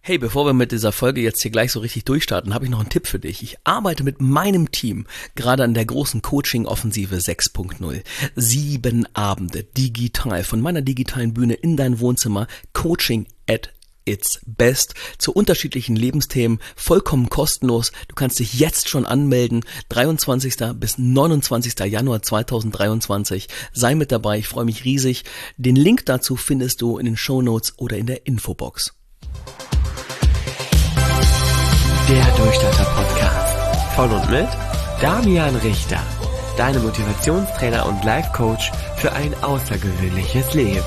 Hey, bevor wir mit dieser Folge jetzt hier gleich so richtig durchstarten, habe ich noch einen Tipp für dich. Ich arbeite mit meinem Team gerade an der großen Coaching-Offensive 6.0. 7 Abende digital von meiner digitalen Bühne in dein Wohnzimmer. Coaching at its best zu unterschiedlichen Lebensthemen, vollkommen kostenlos. Du kannst dich jetzt schon anmelden. 23. bis 29. Januar 2023. Sei mit dabei, ich freue mich riesig. Den Link dazu findest du in den Shownotes oder in der Infobox. Der Durchstarter-Podcast von und mit Damian Richter, deinem Motivationstrainer und Life-Coach für ein außergewöhnliches Leben.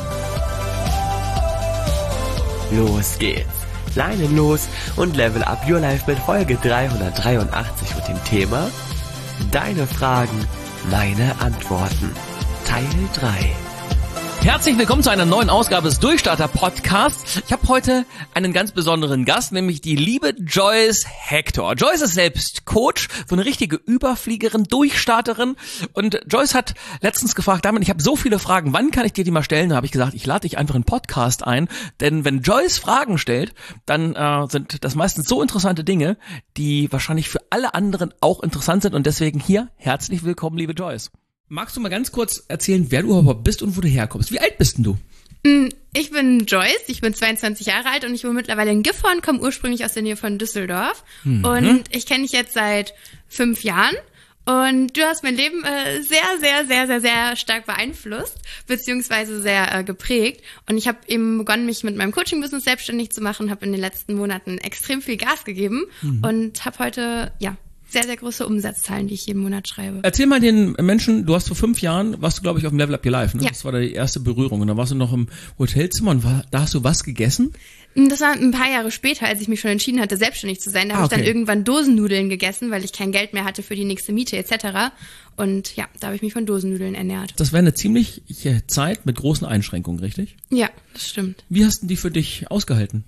Los geht's, Leinen los und level up your life mit Folge 383 mit dem Thema Deine Fragen, meine Antworten, Teil 3. Herzlich willkommen zu einer neuen Ausgabe des Durchstarter-Podcasts. Ich habe heute einen ganz besonderen Gast, nämlich die liebe Joyce Hector. Joyce ist selbst Coach, so eine richtige Überfliegerin, Durchstarterin. Und Joyce hat letztens gefragt, Damian, ich habe so viele Fragen, wann kann ich dir die mal stellen? Da habe ich gesagt, ich lade dich einfach in einen Podcast ein. Denn wenn Joyce Fragen stellt, dann sind das meistens so interessante Dinge, die wahrscheinlich für alle anderen auch interessant sind. Und deswegen hier, herzlich willkommen, liebe Joyce. Magst du mal ganz kurz erzählen, wer du überhaupt bist und wo du herkommst? Wie alt bist denn du? Ich bin Joyce, ich bin 22 Jahre alt und ich wohne mittlerweile in Gifhorn, komme ursprünglich aus der Nähe von Düsseldorf. Und ich kenne dich jetzt seit 5 Jahren und du hast mein Leben sehr stark beeinflusst, beziehungsweise sehr geprägt. Und ich habe eben begonnen, mich mit meinem Coaching-Business selbstständig zu machen, habe in den letzten Monaten extrem viel Gas gegeben und habe heute, sehr große Umsatzzahlen, die ich jeden Monat schreibe. Erzähl mal den Menschen, du hast vor 5 Jahren, warst du glaube ich auf dem Level Up Your Life, ne? Ja. Das war die erste Berührung und dann warst du noch im Hotelzimmer und da hast du was gegessen? Das war ein paar Jahre später, als ich mich schon entschieden hatte, selbstständig zu sein. Da habe ich dann irgendwann Dosennudeln gegessen, weil ich kein Geld mehr hatte für die nächste Miete etc. Und ja, da habe ich mich von Dosennudeln ernährt. Das wäre eine ziemliche Zeit mit großen Einschränkungen, richtig? Ja, das stimmt. Wie hast du die für dich ausgehalten?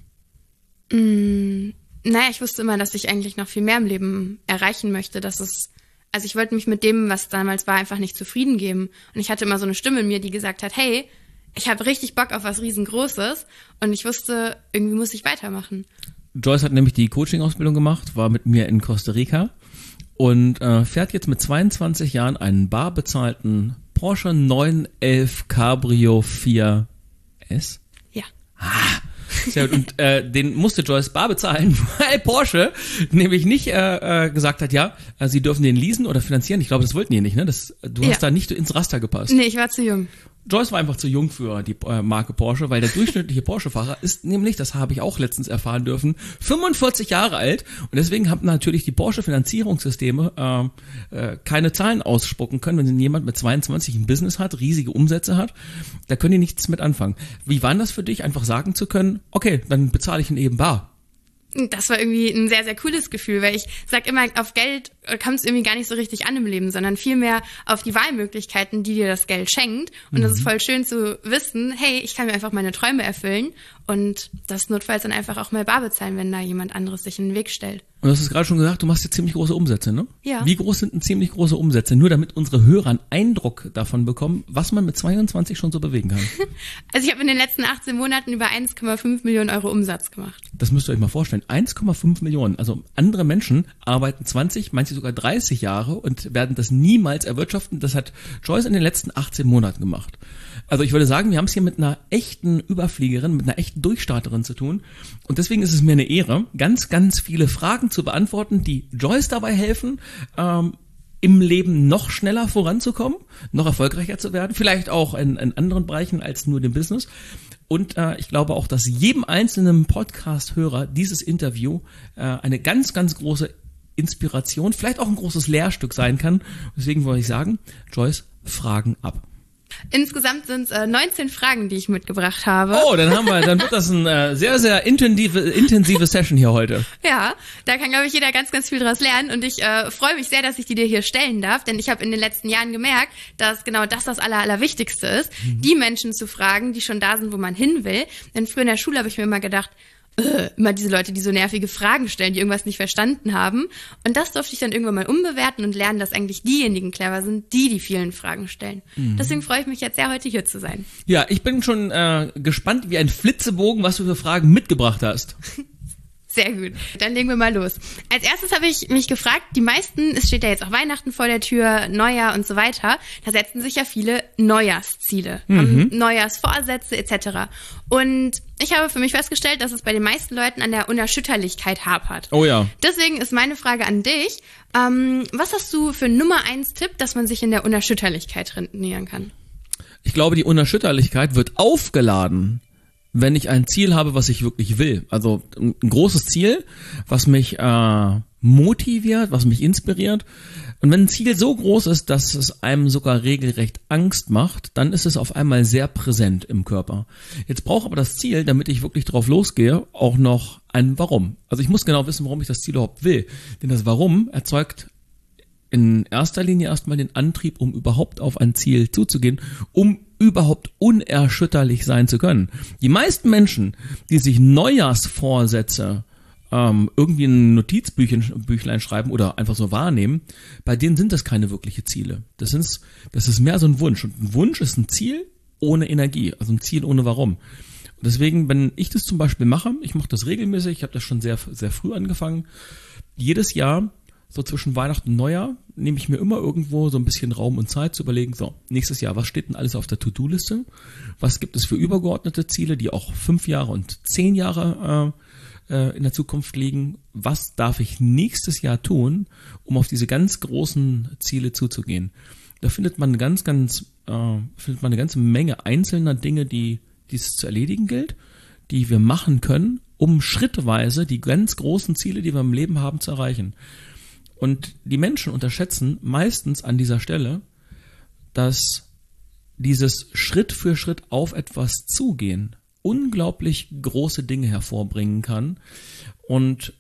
Naja, ich wusste immer, dass ich eigentlich noch viel mehr im Leben erreichen möchte. Also ich wollte mich mit dem, was damals war, einfach nicht zufrieden geben. Und ich hatte immer so eine Stimme in mir, die gesagt hat, hey, ich habe richtig Bock auf was Riesengroßes. Und ich wusste, irgendwie muss ich weitermachen. Joyce hat nämlich die Coaching-Ausbildung gemacht, war mit mir in Costa Rica und fährt jetzt mit 22 Jahren einen barbezahlten Porsche 911 Cabrio 4S. Ja. Sehr gut. Und den musste Joyce bar bezahlen, weil Porsche nämlich nicht gesagt hat, sie dürfen den leasen oder finanzieren. Ich glaube, das wollten die nicht, ne? Du hast da nicht ins Raster gepasst. Nee, ich war zu jung. Joyce war einfach zu jung für die Marke Porsche, weil der durchschnittliche Porsche-Fahrer ist nämlich, das habe ich auch letztens erfahren dürfen, 45 Jahre alt. Und deswegen haben natürlich die Porsche-Finanzierungssysteme keine Zahlen ausspucken können, wenn jemand mit 22 ein Business hat, riesige Umsätze hat. Da können die nichts mit anfangen. Wie war das für dich, einfach sagen zu können, okay, dann bezahle ich ihn eben bar? Das war irgendwie ein sehr cooles Gefühl, weil ich sag immer, auf Geld kommt es irgendwie gar nicht so richtig an im Leben, sondern vielmehr auf die Wahlmöglichkeiten, die dir das Geld schenkt. Und das ist voll schön zu wissen, hey, ich kann mir einfach meine Träume erfüllen und das notfalls dann einfach auch mal bar bezahlen, wenn da jemand anderes sich in den Weg stellt. Und du hast es gerade schon gesagt, du machst jetzt ziemlich große Umsätze, ne? Ja. Wie groß sind denn ziemlich große Umsätze? Nur damit unsere Hörer einen Eindruck davon bekommen, was man mit 22 schon so bewegen kann. Also ich habe in den letzten 18 Monaten über 1,5 Millionen Euro Umsatz gemacht. Das müsst ihr euch mal vorstellen. 1,5 Millionen. Also andere Menschen arbeiten 20, manche sogar 30 Jahre und werden das niemals erwirtschaften. Das hat Joyce in den letzten 18 Monaten gemacht. Also ich würde sagen, wir haben es hier mit einer echten Überfliegerin, mit einer echten Durchstarterin zu tun. Und deswegen ist es mir eine Ehre, ganz viele Fragen zu beantworten, die Joyce dabei helfen, im Leben noch schneller voranzukommen, noch erfolgreicher zu werden, vielleicht auch in anderen Bereichen als nur dem Business. Und ich glaube auch, dass jedem einzelnen Podcast-Hörer dieses Interview eine ganz große Inspiration, vielleicht auch ein großes Lehrstück sein kann. Deswegen wollte ich sagen, Joyce, Fragen ab. Insgesamt sind es 19 Fragen, die ich mitgebracht habe. Oh, dann wird das eine sehr intensive Session hier heute. Ja, da kann, glaube ich, jeder ganz viel draus lernen und ich freue mich sehr, dass ich die dir hier stellen darf, denn ich habe in den letzten Jahren gemerkt, dass genau das Allerwichtigste ist, die Menschen zu fragen, die schon da sind, wo man hin will. Denn früher in der Schule habe ich mir immer gedacht, immer diese Leute, die so nervige Fragen stellen, die irgendwas nicht verstanden haben. Und das durfte ich dann irgendwann mal umbewerten und lernen, dass eigentlich diejenigen clever sind, die vielen Fragen stellen. Deswegen freue ich mich jetzt sehr, heute hier zu sein. Ja, ich bin schon gespannt wie ein Flitzebogen, was du für Fragen mitgebracht hast. Sehr gut. Dann legen wir mal los. Als erstes habe ich mich gefragt, die meisten, es steht ja jetzt auch Weihnachten vor der Tür, Neujahr und so weiter, da setzen sich ja viele Neujahrsziele, haben Neujahrsvorsätze etc. Und ich habe für mich festgestellt, dass es bei den meisten Leuten an der Unerschütterlichkeit hapert. Oh ja. Deswegen ist meine Frage an dich, was hast du für Nummer 1 Tipp, dass man sich in der Unerschütterlichkeit trainieren kann? Ich glaube, die Unerschütterlichkeit wird aufgeladen, wenn ich ein Ziel habe, was ich wirklich will. Also ein großes Ziel, was mich motiviert, was mich inspiriert. Und wenn ein Ziel so groß ist, dass es einem sogar regelrecht Angst macht, dann ist es auf einmal sehr präsent im Körper. Jetzt braucht aber das Ziel, damit ich wirklich drauf losgehe, auch noch ein Warum. Also ich muss genau wissen, warum ich das Ziel überhaupt will. Denn das Warum erzeugt in erster Linie erstmal den Antrieb, um überhaupt auf ein Ziel zuzugehen, um überhaupt unerschütterlich sein zu können. Die meisten Menschen, die sich Neujahrsvorsätze irgendwie in ein Notizbüchlein schreiben oder einfach so wahrnehmen, bei denen sind das keine wirkliche Ziele. Das ist mehr so ein Wunsch. Und ein Wunsch ist ein Ziel ohne Energie, also ein Ziel ohne Warum. Und deswegen, wenn ich das zum Beispiel mache, ich mache das regelmäßig, ich habe das schon sehr, sehr früh angefangen, jedes Jahr so zwischen Weihnachten und Neujahr nehme ich mir immer irgendwo so ein bisschen Raum und Zeit zu überlegen, so, nächstes Jahr, was steht denn alles auf der To-Do-Liste? Was gibt es für übergeordnete Ziele, die auch 5 Jahre und 10 Jahre in der Zukunft liegen? Was darf ich nächstes Jahr tun, um auf diese ganz großen Ziele zuzugehen? Da findet man eine ganze Menge einzelner Dinge, die es zu erledigen gilt, die wir machen können, um schrittweise die ganz großen Ziele, die wir im Leben haben, zu erreichen. Und die Menschen unterschätzen meistens an dieser Stelle, dass dieses Schritt für Schritt auf etwas zugehen unglaublich große Dinge hervorbringen kann. Und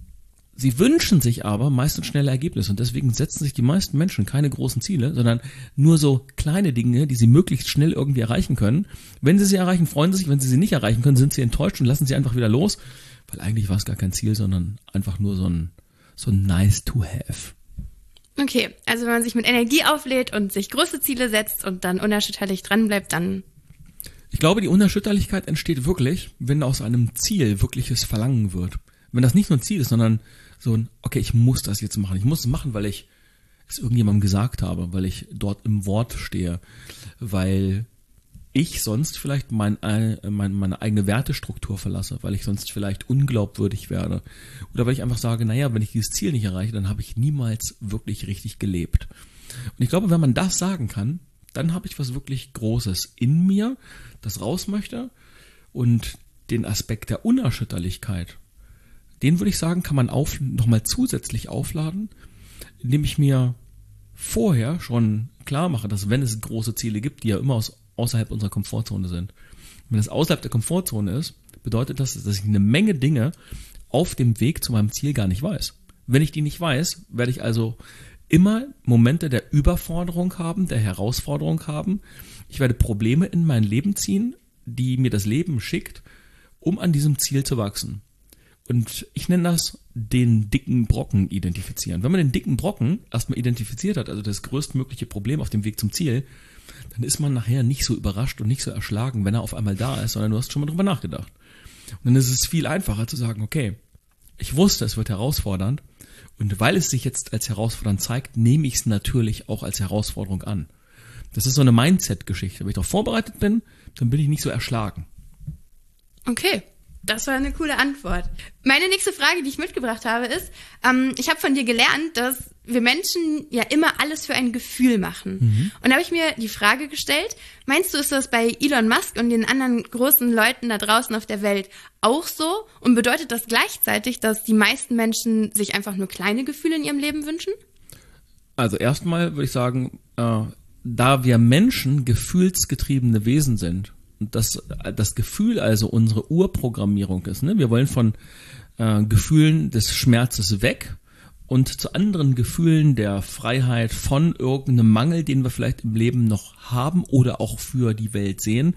sie wünschen sich aber meistens schnelle Ergebnisse. Und deswegen setzen sich die meisten Menschen keine großen Ziele, sondern nur so kleine Dinge, die sie möglichst schnell irgendwie erreichen können. Wenn sie erreichen, freuen sie sich. Wenn sie nicht erreichen können, sind sie enttäuscht und lassen sie einfach wieder los. Weil eigentlich war es gar kein Ziel, sondern einfach nur so ein nice to have. Okay, also wenn man sich mit Energie auflädt und sich große Ziele setzt und dann unerschütterlich dranbleibt, dann... Ich glaube, die Unerschütterlichkeit entsteht wirklich, wenn aus einem Ziel wirkliches Verlangen wird. Wenn das nicht nur ein Ziel ist, sondern so ein, okay, ich muss das jetzt machen. Ich muss es machen, weil ich es irgendjemandem gesagt habe, weil ich dort im Wort stehe, weil ich sonst vielleicht meine eigene Wertestruktur verlasse, weil ich sonst vielleicht unglaubwürdig werde oder weil ich einfach sage, naja, wenn ich dieses Ziel nicht erreiche, dann habe ich niemals wirklich richtig gelebt. Und ich glaube, wenn man das sagen kann, dann habe ich was wirklich Großes in mir, das raus möchte. Und den Aspekt der Unerschütterlichkeit, den würde ich sagen, kann man nochmal zusätzlich aufladen, indem ich mir vorher schon klar mache, dass wenn es große Ziele gibt, die ja immer außerhalb unserer Komfortzone sind. Wenn es außerhalb der Komfortzone ist, bedeutet das, dass ich eine Menge Dinge auf dem Weg zu meinem Ziel gar nicht weiß. Wenn ich die nicht weiß, werde ich also immer Momente der Überforderung haben, der Herausforderung haben. Ich werde Probleme in mein Leben ziehen, die mir das Leben schickt, um an diesem Ziel zu wachsen. Und ich nenne das den dicken Brocken identifizieren. Wenn man den dicken Brocken erstmal identifiziert hat, also das größtmögliche Problem auf dem Weg zum Ziel, dann ist man nachher nicht so überrascht und nicht so erschlagen, wenn er auf einmal da ist, sondern du hast schon mal drüber nachgedacht. Und dann ist es viel einfacher zu sagen, okay, ich wusste, es wird herausfordernd und weil es sich jetzt als herausfordernd zeigt, nehme ich es natürlich auch als Herausforderung an. Das ist so eine Mindset-Geschichte. Wenn ich darauf vorbereitet bin, dann bin ich nicht so erschlagen. Okay. Das war eine coole Antwort. Meine nächste Frage, die ich mitgebracht habe, ist, ich habe von dir gelernt, dass wir Menschen ja immer alles für ein Gefühl machen. Und da habe ich mir die Frage gestellt, meinst du, ist das bei Elon Musk und den anderen großen Leuten da draußen auf der Welt auch so? Und bedeutet das gleichzeitig, dass die meisten Menschen sich einfach nur kleine Gefühle in ihrem Leben wünschen? Also erstmal würde ich sagen, da wir Menschen gefühlsgetriebene Wesen sind, und das Gefühl also unsere Urprogrammierung ist. Ne? Wir wollen von Gefühlen des Schmerzes weg und zu anderen Gefühlen der Freiheit von irgendeinem Mangel, den wir vielleicht im Leben noch haben oder auch für die Welt sehen.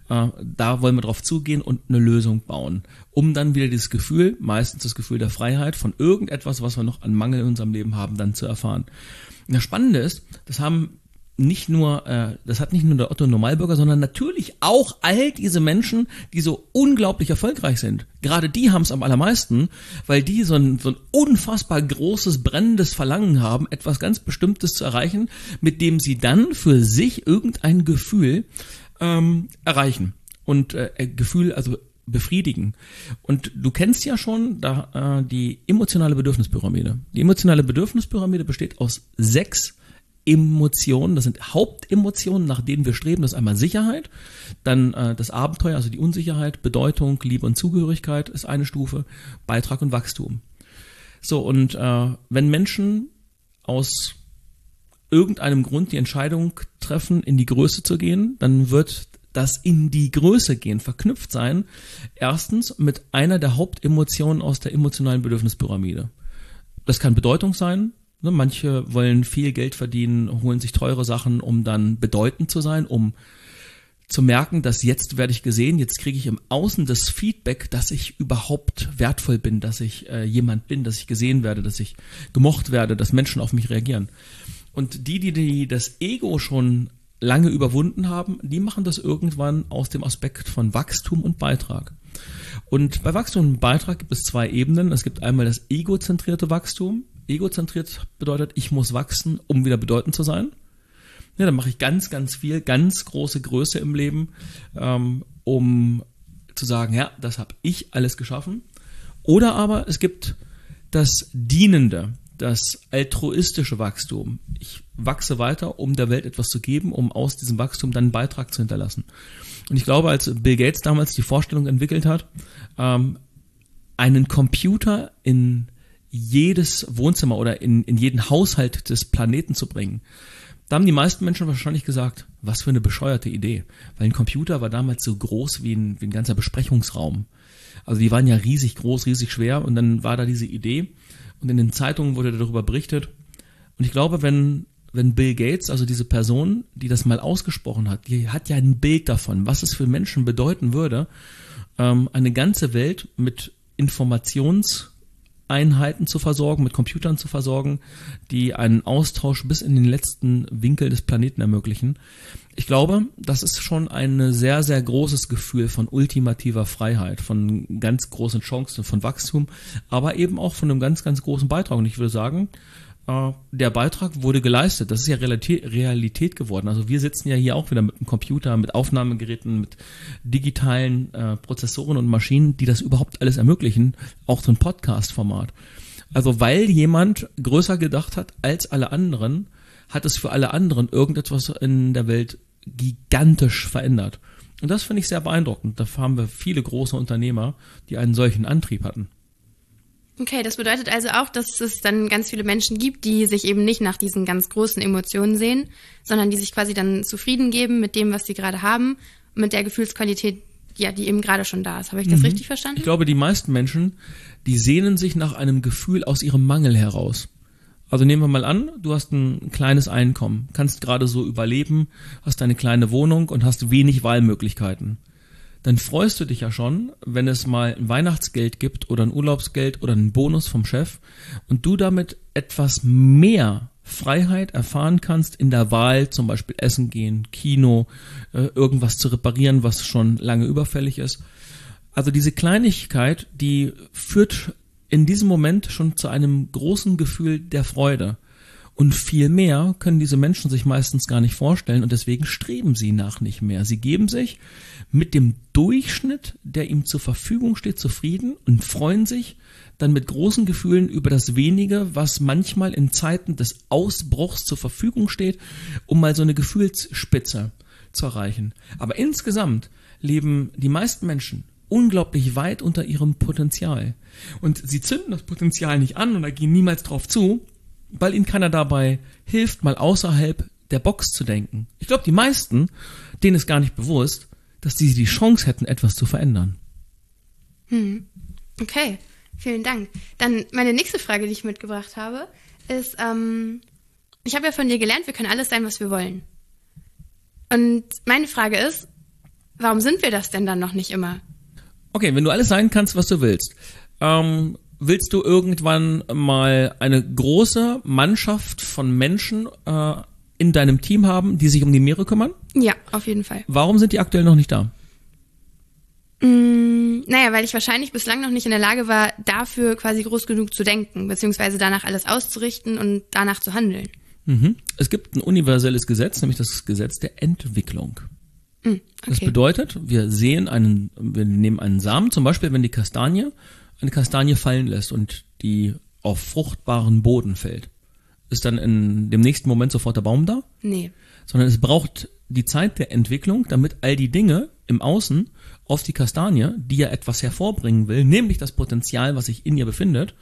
Da wollen wir drauf zugehen und eine Lösung bauen, um dann wieder dieses Gefühl, meistens das Gefühl der Freiheit von irgendetwas, was wir noch an Mangel in unserem Leben haben, dann zu erfahren. Und das Spannende ist, das haben nicht nur der Otto Normalbürger, sondern natürlich auch all diese Menschen, die so unglaublich erfolgreich sind. Gerade die haben es am allermeisten, weil die so ein unfassbar großes, brennendes Verlangen haben, etwas ganz Bestimmtes zu erreichen, mit dem sie dann für sich irgendein Gefühl erreichen. Und Gefühl, also befriedigen. Und du kennst ja schon die emotionale Bedürfnispyramide. Die emotionale Bedürfnispyramide besteht aus 6 Emotionen, das sind Hauptemotionen, nach denen wir streben. Das ist einmal Sicherheit, dann das Abenteuer, also die Unsicherheit, Bedeutung, Liebe und Zugehörigkeit ist eine Stufe, Beitrag und Wachstum. So, und wenn Menschen aus irgendeinem Grund die Entscheidung treffen, in die Größe zu gehen, dann wird das in die Größe gehen verknüpft sein, erstens mit einer der Hauptemotionen aus der emotionalen Bedürfnispyramide. Das kann Bedeutung sein. Manche wollen viel Geld verdienen, holen sich teure Sachen, um dann bedeutend zu sein, um zu merken, dass jetzt werde ich gesehen, jetzt kriege ich im Außen das Feedback, dass ich überhaupt wertvoll bin, dass ich jemand bin, dass ich gesehen werde, dass ich gemocht werde, dass Menschen auf mich reagieren. Und die das Ego schon lange überwunden haben, die machen das irgendwann aus dem Aspekt von Wachstum und Beitrag. Und bei Wachstum und Beitrag gibt es 2 Ebenen. Es gibt einmal das egozentrierte Wachstum. Egozentriert bedeutet, ich muss wachsen, um wieder bedeutend zu sein. Ja, dann mache ich ganz, ganz viel, ganz große Größe im Leben, um zu sagen, ja, das habe ich alles geschaffen. Oder aber es gibt das Dienende, das altruistische Wachstum. Ich wachse weiter, um der Welt etwas zu geben, um aus diesem Wachstum dann einen Beitrag zu hinterlassen. Und ich glaube, als Bill Gates damals die Vorstellung entwickelt hat, einen Computer in jedes Wohnzimmer oder in jeden Haushalt des Planeten zu bringen, da haben die meisten Menschen wahrscheinlich gesagt, was für eine bescheuerte Idee. Weil ein Computer war damals so groß wie ein ganzer Besprechungsraum. Also die waren ja riesig groß, riesig schwer und dann war da diese Idee und in den Zeitungen wurde darüber berichtet. Und ich glaube, wenn Bill Gates, also diese Person, die das mal ausgesprochen hat, die hat ja ein Bild davon, was es für Menschen bedeuten würde, eine ganze Welt mit Informationseinheiten zu versorgen, mit Computern zu versorgen, die einen Austausch bis in den letzten Winkel des Planeten ermöglichen. Ich glaube, das ist schon ein sehr, sehr großes Gefühl von ultimativer Freiheit, von ganz großen Chancen, von Wachstum, aber eben auch von einem ganz, ganz großen Beitrag. Und ich würde sagen, der Beitrag wurde geleistet. Das ist ja Realität geworden. Also wir sitzen ja hier auch wieder mit einem Computer, mit Aufnahmegeräten, mit digitalen Prozessoren und Maschinen, die das überhaupt alles ermöglichen, auch so ein Podcast-Format. Also weil jemand größer gedacht hat als alle anderen, hat es für alle anderen irgendetwas in der Welt gigantisch verändert. Und das finde ich sehr beeindruckend. Da haben wir viele große Unternehmer, die einen solchen Antrieb hatten. Okay, das bedeutet also auch, dass es dann ganz viele Menschen gibt, die sich eben nicht nach diesen ganz großen Emotionen sehen, sondern die sich quasi dann zufrieden geben mit dem, was sie gerade haben, mit der Gefühlsqualität, ja, die eben gerade schon da ist. Habe ich das richtig verstanden? Ich glaube, die meisten Menschen, die sehnen sich nach einem Gefühl aus ihrem Mangel heraus. Also nehmen wir mal an, du hast ein kleines Einkommen, kannst gerade so überleben, hast eine kleine Wohnung und hast wenig Wahlmöglichkeiten. Dann freust du dich ja schon, wenn es mal ein Weihnachtsgeld gibt oder ein Urlaubsgeld oder einen Bonus vom Chef und du damit etwas mehr Freiheit erfahren kannst in der Wahl, zum Beispiel essen gehen, Kino, irgendwas zu reparieren, was schon lange überfällig ist. Also diese Kleinigkeit, die führt in diesem Moment schon zu einem großen Gefühl der Freude. Und viel mehr können diese Menschen sich meistens gar nicht vorstellen und deswegen streben sie nach nicht mehr. Sie geben sich mit dem Durchschnitt, der ihm zur Verfügung steht, zufrieden und freuen sich dann mit großen Gefühlen über das Wenige, was manchmal in Zeiten des Ausbruchs zur Verfügung steht, um mal so eine Gefühlsspitze zu erreichen. Aber insgesamt leben die meisten Menschen unglaublich weit unter ihrem Potenzial. Und sie zünden das Potenzial nicht an oder gehen niemals drauf zu, weil ihnen keiner dabei hilft, mal außerhalb der Box zu denken. Ich glaube, die meisten, denen ist gar nicht bewusst, dass sie die Chance hätten, etwas zu verändern. Okay, vielen Dank. Dann meine nächste Frage, die ich mitgebracht habe, ist, ich habe ja von dir gelernt, wir können alles sein, was wir wollen. Und meine Frage ist, warum sind wir das denn dann noch nicht immer? Okay, wenn du alles sein kannst, was du willst, willst du irgendwann mal eine große Mannschaft von Menschen in deinem Team haben, die sich um die Meere kümmern? Ja, auf jeden Fall. Warum sind die aktuell noch nicht da? Naja, weil ich wahrscheinlich bislang noch nicht in der Lage war, dafür quasi groß genug zu denken, beziehungsweise danach alles auszurichten und danach zu handeln. Es gibt ein universelles Gesetz, nämlich das Gesetz der Entwicklung. Okay. Das bedeutet, wir nehmen einen Samen, zum Beispiel, wenn eine Kastanie fallen lässt und die auf fruchtbaren Boden fällt. Ist dann in dem nächsten Moment sofort der Baum da? Nee. Sondern es braucht die Zeit der Entwicklung, damit all die Dinge im Außen auf die Kastanie, die ja etwas hervorbringen will, nämlich das Potenzial, was sich in ihr befindet,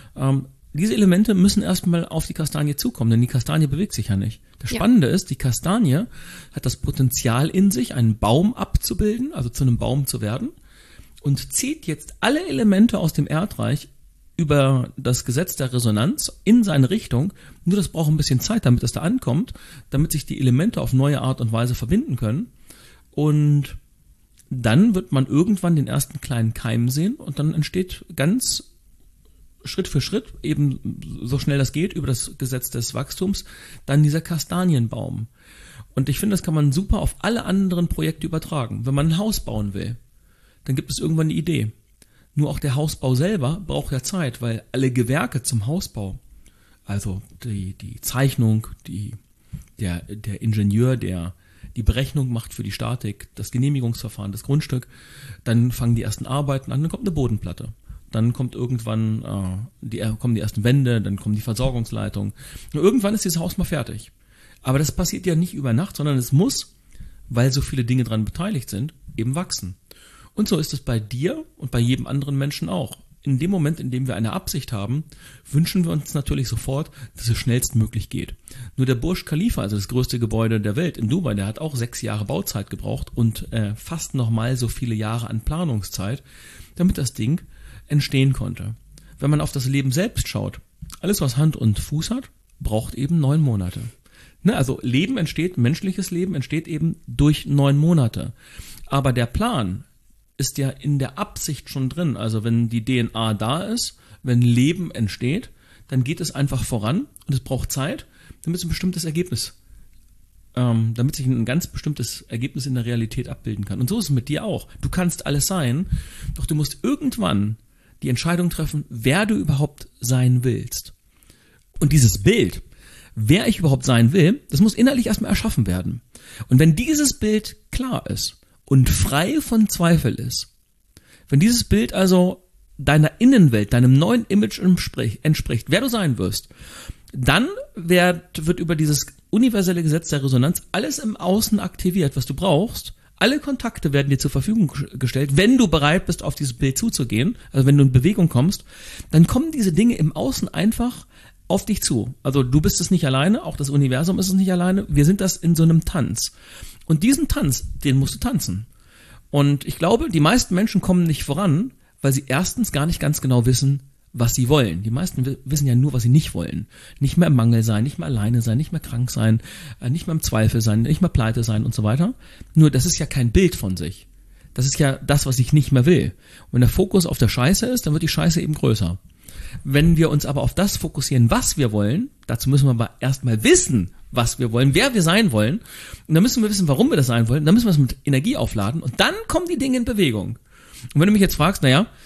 diese Elemente müssen erstmal auf die Kastanie zukommen, denn die Kastanie bewegt sich ja nicht. Das Spannende ist, die Kastanie hat das Potenzial in sich, einen Baum abzubilden, also zu einem Baum zu werden, und zieht jetzt alle Elemente aus dem Erdreich über das Gesetz der Resonanz in seine Richtung. Nur das braucht ein bisschen Zeit, damit es da ankommt, damit sich die Elemente auf neue Art und Weise verbinden können. Und dann wird man irgendwann den ersten kleinen Keim sehen und dann entsteht ganz Schritt für Schritt, eben so schnell das geht, über das Gesetz des Wachstums, dann dieser Kastanienbaum. Und ich finde, das kann man super auf alle anderen Projekte übertragen. Wenn man ein Haus bauen will, dann gibt es irgendwann eine Idee. Nur auch der Hausbau selber braucht ja Zeit, weil alle Gewerke zum Hausbau, also die Zeichnung, der Ingenieur, der die Berechnung macht für die Statik, das Genehmigungsverfahren, das Grundstück, dann fangen die ersten Arbeiten an, dann kommt eine Bodenplatte. Dann kommt irgendwann kommen die ersten Wände, dann kommen die Versorgungsleitungen. Und irgendwann ist dieses Haus mal fertig. Aber das passiert ja nicht über Nacht, sondern es muss, weil so viele Dinge dran beteiligt sind, eben wachsen. Und so ist es bei dir und bei jedem anderen Menschen auch. In dem Moment, in dem wir eine Absicht haben, wünschen wir uns natürlich sofort, dass es schnellstmöglich geht. Nur der Burj Khalifa, also das größte Gebäude der Welt in Dubai, der hat auch 6 Jahre Bauzeit gebraucht und fast nochmal so viele Jahre an Planungszeit, damit das Ding entstehen konnte. Wenn man auf das Leben selbst schaut, alles was Hand und Fuß hat, braucht eben 9 Monate. Ne, also menschliches Leben entsteht eben durch 9 Monate. Aber der Plan ist ja in der Absicht schon drin. Also wenn die DNA da ist, wenn Leben entsteht, dann geht es einfach voran und es braucht Zeit, damit sich ein ganz bestimmtes Ergebnis in der Realität abbilden kann. Und so ist es mit dir auch. Du kannst alles sein, doch du musst irgendwann die Entscheidung treffen, wer du überhaupt sein willst. Und dieses Bild, wer ich überhaupt sein will, das muss innerlich erstmal erschaffen werden. Und wenn dieses Bild klar ist und frei von Zweifel ist, wenn dieses Bild also deiner Innenwelt, deinem neuen Image entspricht, wer du sein wirst, dann wird über dieses universelle Gesetz der Resonanz alles im Außen aktiviert, was du brauchst. Alle Kontakte werden dir zur Verfügung gestellt, wenn du bereit bist, auf dieses Bild zuzugehen, also wenn du in Bewegung kommst, dann kommen diese Dinge im Außen einfach auf dich zu. Also du bist es nicht alleine, auch das Universum ist es nicht alleine, wir sind das in so einem Tanz. Und diesen Tanz, den musst du tanzen. Und ich glaube, die meisten Menschen kommen nicht voran, weil sie erstens gar nicht ganz genau wissen, was sie wollen. Die meisten wissen ja nur, was sie nicht wollen. Nicht mehr im Mangel sein, nicht mehr alleine sein, nicht mehr krank sein, nicht mehr im Zweifel sein, nicht mehr pleite sein und so weiter. Nur das ist ja kein Bild von sich. Das ist ja das, was ich nicht mehr will. Und wenn der Fokus auf der Scheiße ist, dann wird die Scheiße eben größer. Wenn wir uns aber auf das fokussieren, was wir wollen, dazu müssen wir aber erstmal wissen, was wir wollen, wer wir sein wollen. Und dann müssen wir wissen, warum wir das sein wollen. Dann müssen wir es mit Energie aufladen und dann kommen die Dinge in Bewegung. Und wenn du mich jetzt fragst,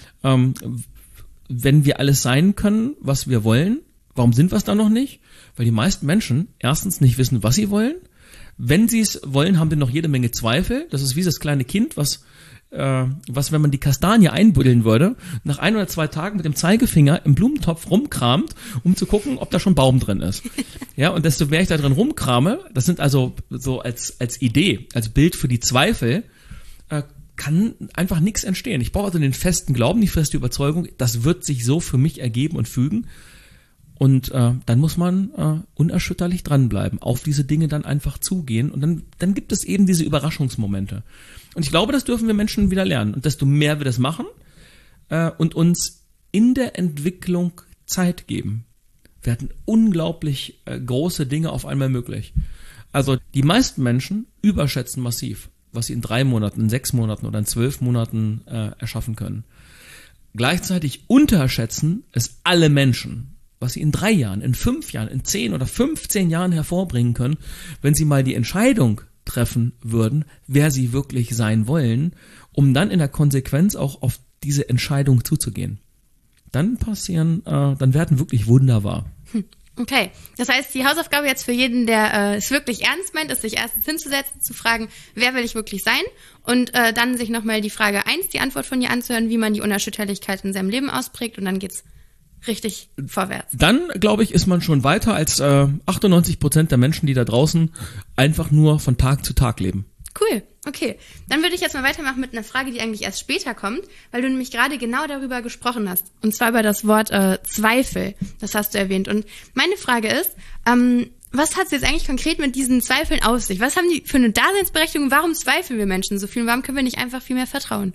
wenn wir alles sein können, was wir wollen, warum sind wir es dann noch nicht? Weil die meisten Menschen erstens nicht wissen, was sie wollen. Wenn sie es wollen, haben sie noch jede Menge Zweifel. Das ist wie das kleine Kind, was wenn man die Kastanie einbuddeln würde, nach 1 oder 2 Tagen mit dem Zeigefinger im Blumentopf rumkramt, um zu gucken, ob da schon Baum drin ist. Ja, und desto mehr ich da drin rumkrame, das sind also so als Idee, als Bild für die Zweifel, kann einfach nichts entstehen. Ich brauche also den festen Glauben, die feste Überzeugung, das wird sich so für mich ergeben und fügen. Und dann muss man unerschütterlich dranbleiben, auf diese Dinge dann einfach zugehen. Und dann gibt es eben diese Überraschungsmomente. Und ich glaube, das dürfen wir Menschen wieder lernen. Und desto mehr wir das machen und uns in der Entwicklung Zeit geben, werden unglaublich große Dinge auf einmal möglich. Also die meisten Menschen überschätzen massiv, was sie in 3 Monaten, in 6 Monaten oder in 12 Monaten erschaffen können. Gleichzeitig unterschätzen es alle Menschen, was sie in 3 Jahren, in 5 Jahren, in 10 oder 15 Jahren hervorbringen können, wenn sie mal die Entscheidung treffen würden, wer sie wirklich sein wollen, um dann in der Konsequenz auch auf diese Entscheidung zuzugehen. Dann werden wirklich Wunder wahr. Okay, das heißt, die Hausaufgabe jetzt für jeden, der es wirklich ernst meint, ist, sich erstens hinzusetzen, zu fragen, wer will ich wirklich sein? Und dann sich nochmal die Frage 1, die Antwort von dir anzuhören, wie man die Unerschütterlichkeit in seinem Leben ausprägt, und dann geht's richtig vorwärts. Dann, glaube ich, ist man schon weiter als 98% der Menschen, die da draußen einfach nur von Tag zu Tag leben. Cool, okay. Dann würde ich jetzt mal weitermachen mit einer Frage, die eigentlich erst später kommt, weil du nämlich gerade genau darüber gesprochen hast. Und zwar über das Wort Zweifel. Das hast du erwähnt. Und meine Frage ist, was hat es jetzt eigentlich konkret mit diesen Zweifeln auf sich? Was haben die für eine Daseinsberechtigung? Warum zweifeln wir Menschen so viel? Und warum können wir nicht einfach viel mehr vertrauen?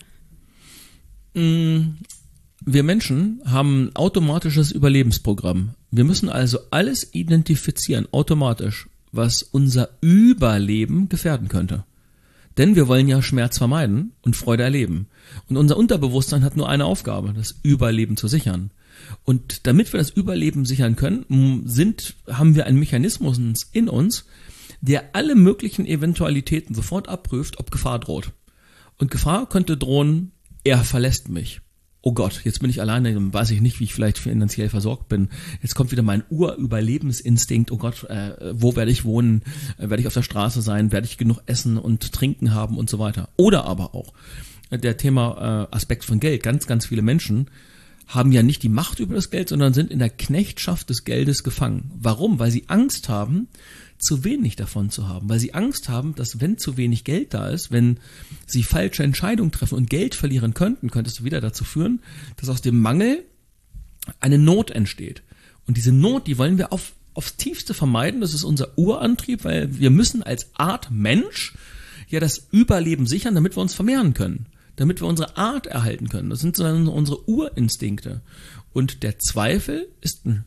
Wir Menschen haben ein automatisches Überlebensprogramm. Wir müssen also alles identifizieren, automatisch, was unser Überleben gefährden könnte. Denn wir wollen ja Schmerz vermeiden und Freude erleben. Und unser Unterbewusstsein hat nur eine Aufgabe, das Überleben zu sichern. Und damit wir das Überleben sichern können, haben wir einen Mechanismus in uns, der alle möglichen Eventualitäten sofort abprüft, ob Gefahr droht. Und Gefahr könnte drohen, er verlässt mich. Oh Gott, jetzt bin ich alleine, dann weiß ich nicht, wie ich vielleicht finanziell versorgt bin. Jetzt kommt wieder mein Urüberlebensinstinkt. Oh Gott, wo werde ich wohnen? Werde ich auf der Straße sein? Werde ich genug Essen und Trinken haben und so weiter? Oder aber auch der Thema Aspekt von Geld. Ganz, ganz viele Menschen haben ja nicht die Macht über das Geld, sondern sind in der Knechtschaft des Geldes gefangen. Warum? Weil sie Angst haben, zu wenig davon zu haben, weil sie Angst haben, dass wenn zu wenig Geld da ist, wenn sie falsche Entscheidungen treffen und Geld verlieren könnte es wieder dazu führen, dass aus dem Mangel eine Not entsteht. Und diese Not, die wollen wir aufs Tiefste vermeiden. Das ist unser Urantrieb, weil wir müssen als Art Mensch ja das Überleben sichern, damit wir uns vermehren können, damit wir unsere Art erhalten können. Das sind so unsere Urinstinkte. Und der Zweifel ist ein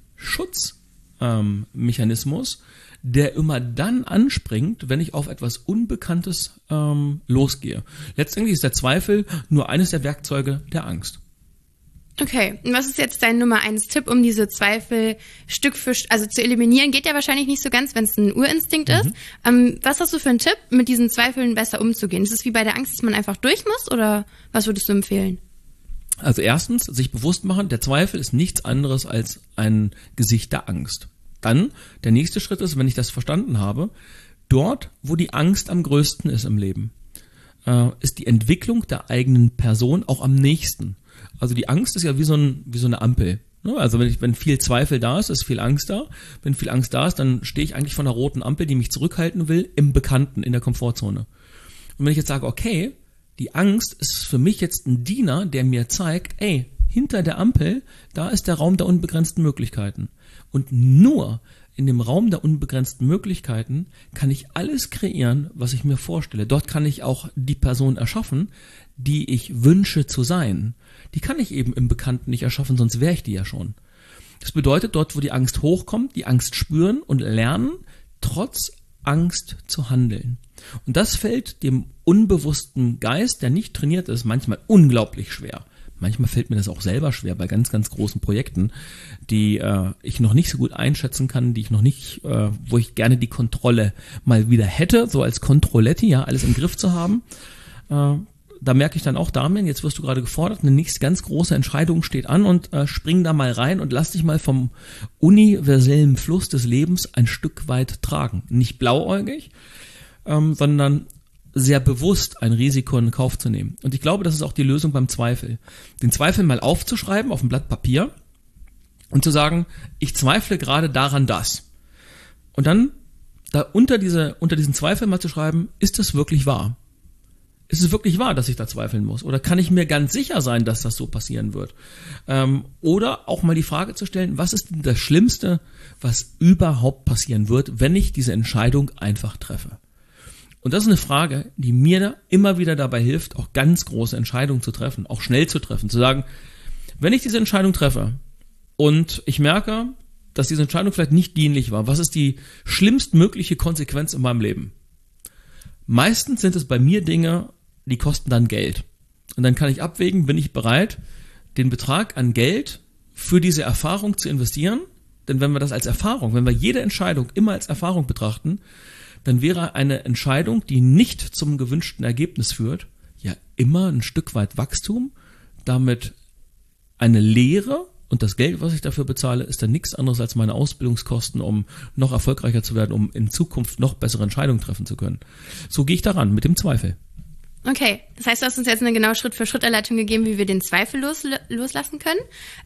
Schutzmechanismus, der immer dann anspringt, wenn ich auf etwas Unbekanntes losgehe. Letztendlich ist der Zweifel nur eines der Werkzeuge der Angst. Okay, und was ist jetzt dein Nummer 1 Tipp, um diese Zweifel Stück für also zu eliminieren? Geht ja wahrscheinlich nicht so ganz, wenn es ein Urinstinkt ist. Was hast du für einen Tipp, mit diesen Zweifeln besser umzugehen? Ist es wie bei der Angst, dass man einfach durch muss, oder was würdest du empfehlen? Also erstens, sich bewusst machen, der Zweifel ist nichts anderes als ein Gesicht der Angst. Dann, der nächste Schritt ist, wenn ich das verstanden habe, dort, wo die Angst am größten ist im Leben, ist die Entwicklung der eigenen Person auch am nächsten. Also die Angst ist ja wie so eine Ampel. Also wenn viel Zweifel da ist, ist viel Angst da. Wenn viel Angst da ist, dann stehe ich eigentlich vor einer roten Ampel, die mich zurückhalten will, im Bekannten, in der Komfortzone. Und wenn ich jetzt sage, okay, die Angst ist für mich jetzt ein Diener, der mir zeigt, ey, hinter der Ampel, da ist der Raum der unbegrenzten Möglichkeiten. Und nur in dem Raum der unbegrenzten Möglichkeiten kann ich alles kreieren, was ich mir vorstelle. Dort kann ich auch die Person erschaffen, die ich wünsche zu sein. Die kann ich eben im Bekannten nicht erschaffen, sonst wäre ich die ja schon. Das bedeutet, dort, wo die Angst hochkommt, die Angst spüren und lernen, trotz Angst zu handeln. Und das fällt dem unbewussten Geist, der nicht trainiert ist, manchmal unglaublich schwer. Manchmal fällt mir das auch selber schwer bei ganz, ganz großen Projekten, die ich noch nicht so gut einschätzen kann, die ich noch nicht, wo ich gerne die Kontrolle mal wieder hätte, so als Kontrolletti, ja, alles im Griff zu haben. Da merke ich dann auch, Damian, jetzt wirst du gerade gefordert, eine nächste ganz große Entscheidung steht an und spring da mal rein und lass dich mal vom universellen Fluss des Lebens ein Stück weit tragen. Nicht blauäugig, sondern sehr bewusst ein Risiko in Kauf zu nehmen. Und ich glaube, das ist auch die Lösung beim Zweifel. Den Zweifel mal aufzuschreiben auf ein Blatt Papier und zu sagen, ich zweifle gerade daran das. Und dann da unter diesen Zweifel mal zu schreiben, ist das wirklich wahr? Ist es wirklich wahr, dass ich da zweifeln muss? Oder kann ich mir ganz sicher sein, dass das so passieren wird? Oder auch mal die Frage zu stellen, was ist denn das Schlimmste, was überhaupt passieren wird, wenn ich diese Entscheidung einfach treffe? Und das ist eine Frage, die mir immer wieder dabei hilft, auch ganz große Entscheidungen zu treffen, auch schnell zu treffen, zu sagen, wenn ich diese Entscheidung treffe und ich merke, dass diese Entscheidung vielleicht nicht dienlich war, was ist die schlimmstmögliche Konsequenz in meinem Leben? Meistens sind es bei mir Dinge, die kosten dann Geld. Und dann kann ich abwägen, bin ich bereit, den Betrag an Geld für diese Erfahrung zu investieren Denn wenn wir das als Erfahrung, wenn wir jede Entscheidung immer als Erfahrung betrachten, dann wäre eine Entscheidung, die nicht zum gewünschten Ergebnis führt, ja immer ein Stück weit Wachstum, damit eine Lehre, und das Geld, was ich dafür bezahle, ist dann nichts anderes als meine Ausbildungskosten, um noch erfolgreicher zu werden, um in Zukunft noch bessere Entscheidungen treffen zu können. So gehe ich daran, mit dem Zweifel. Okay, das heißt, du hast uns jetzt eine genaue Schritt-für-Schritt-Anleitung gegeben, wie wir den Zweifel loslassen können.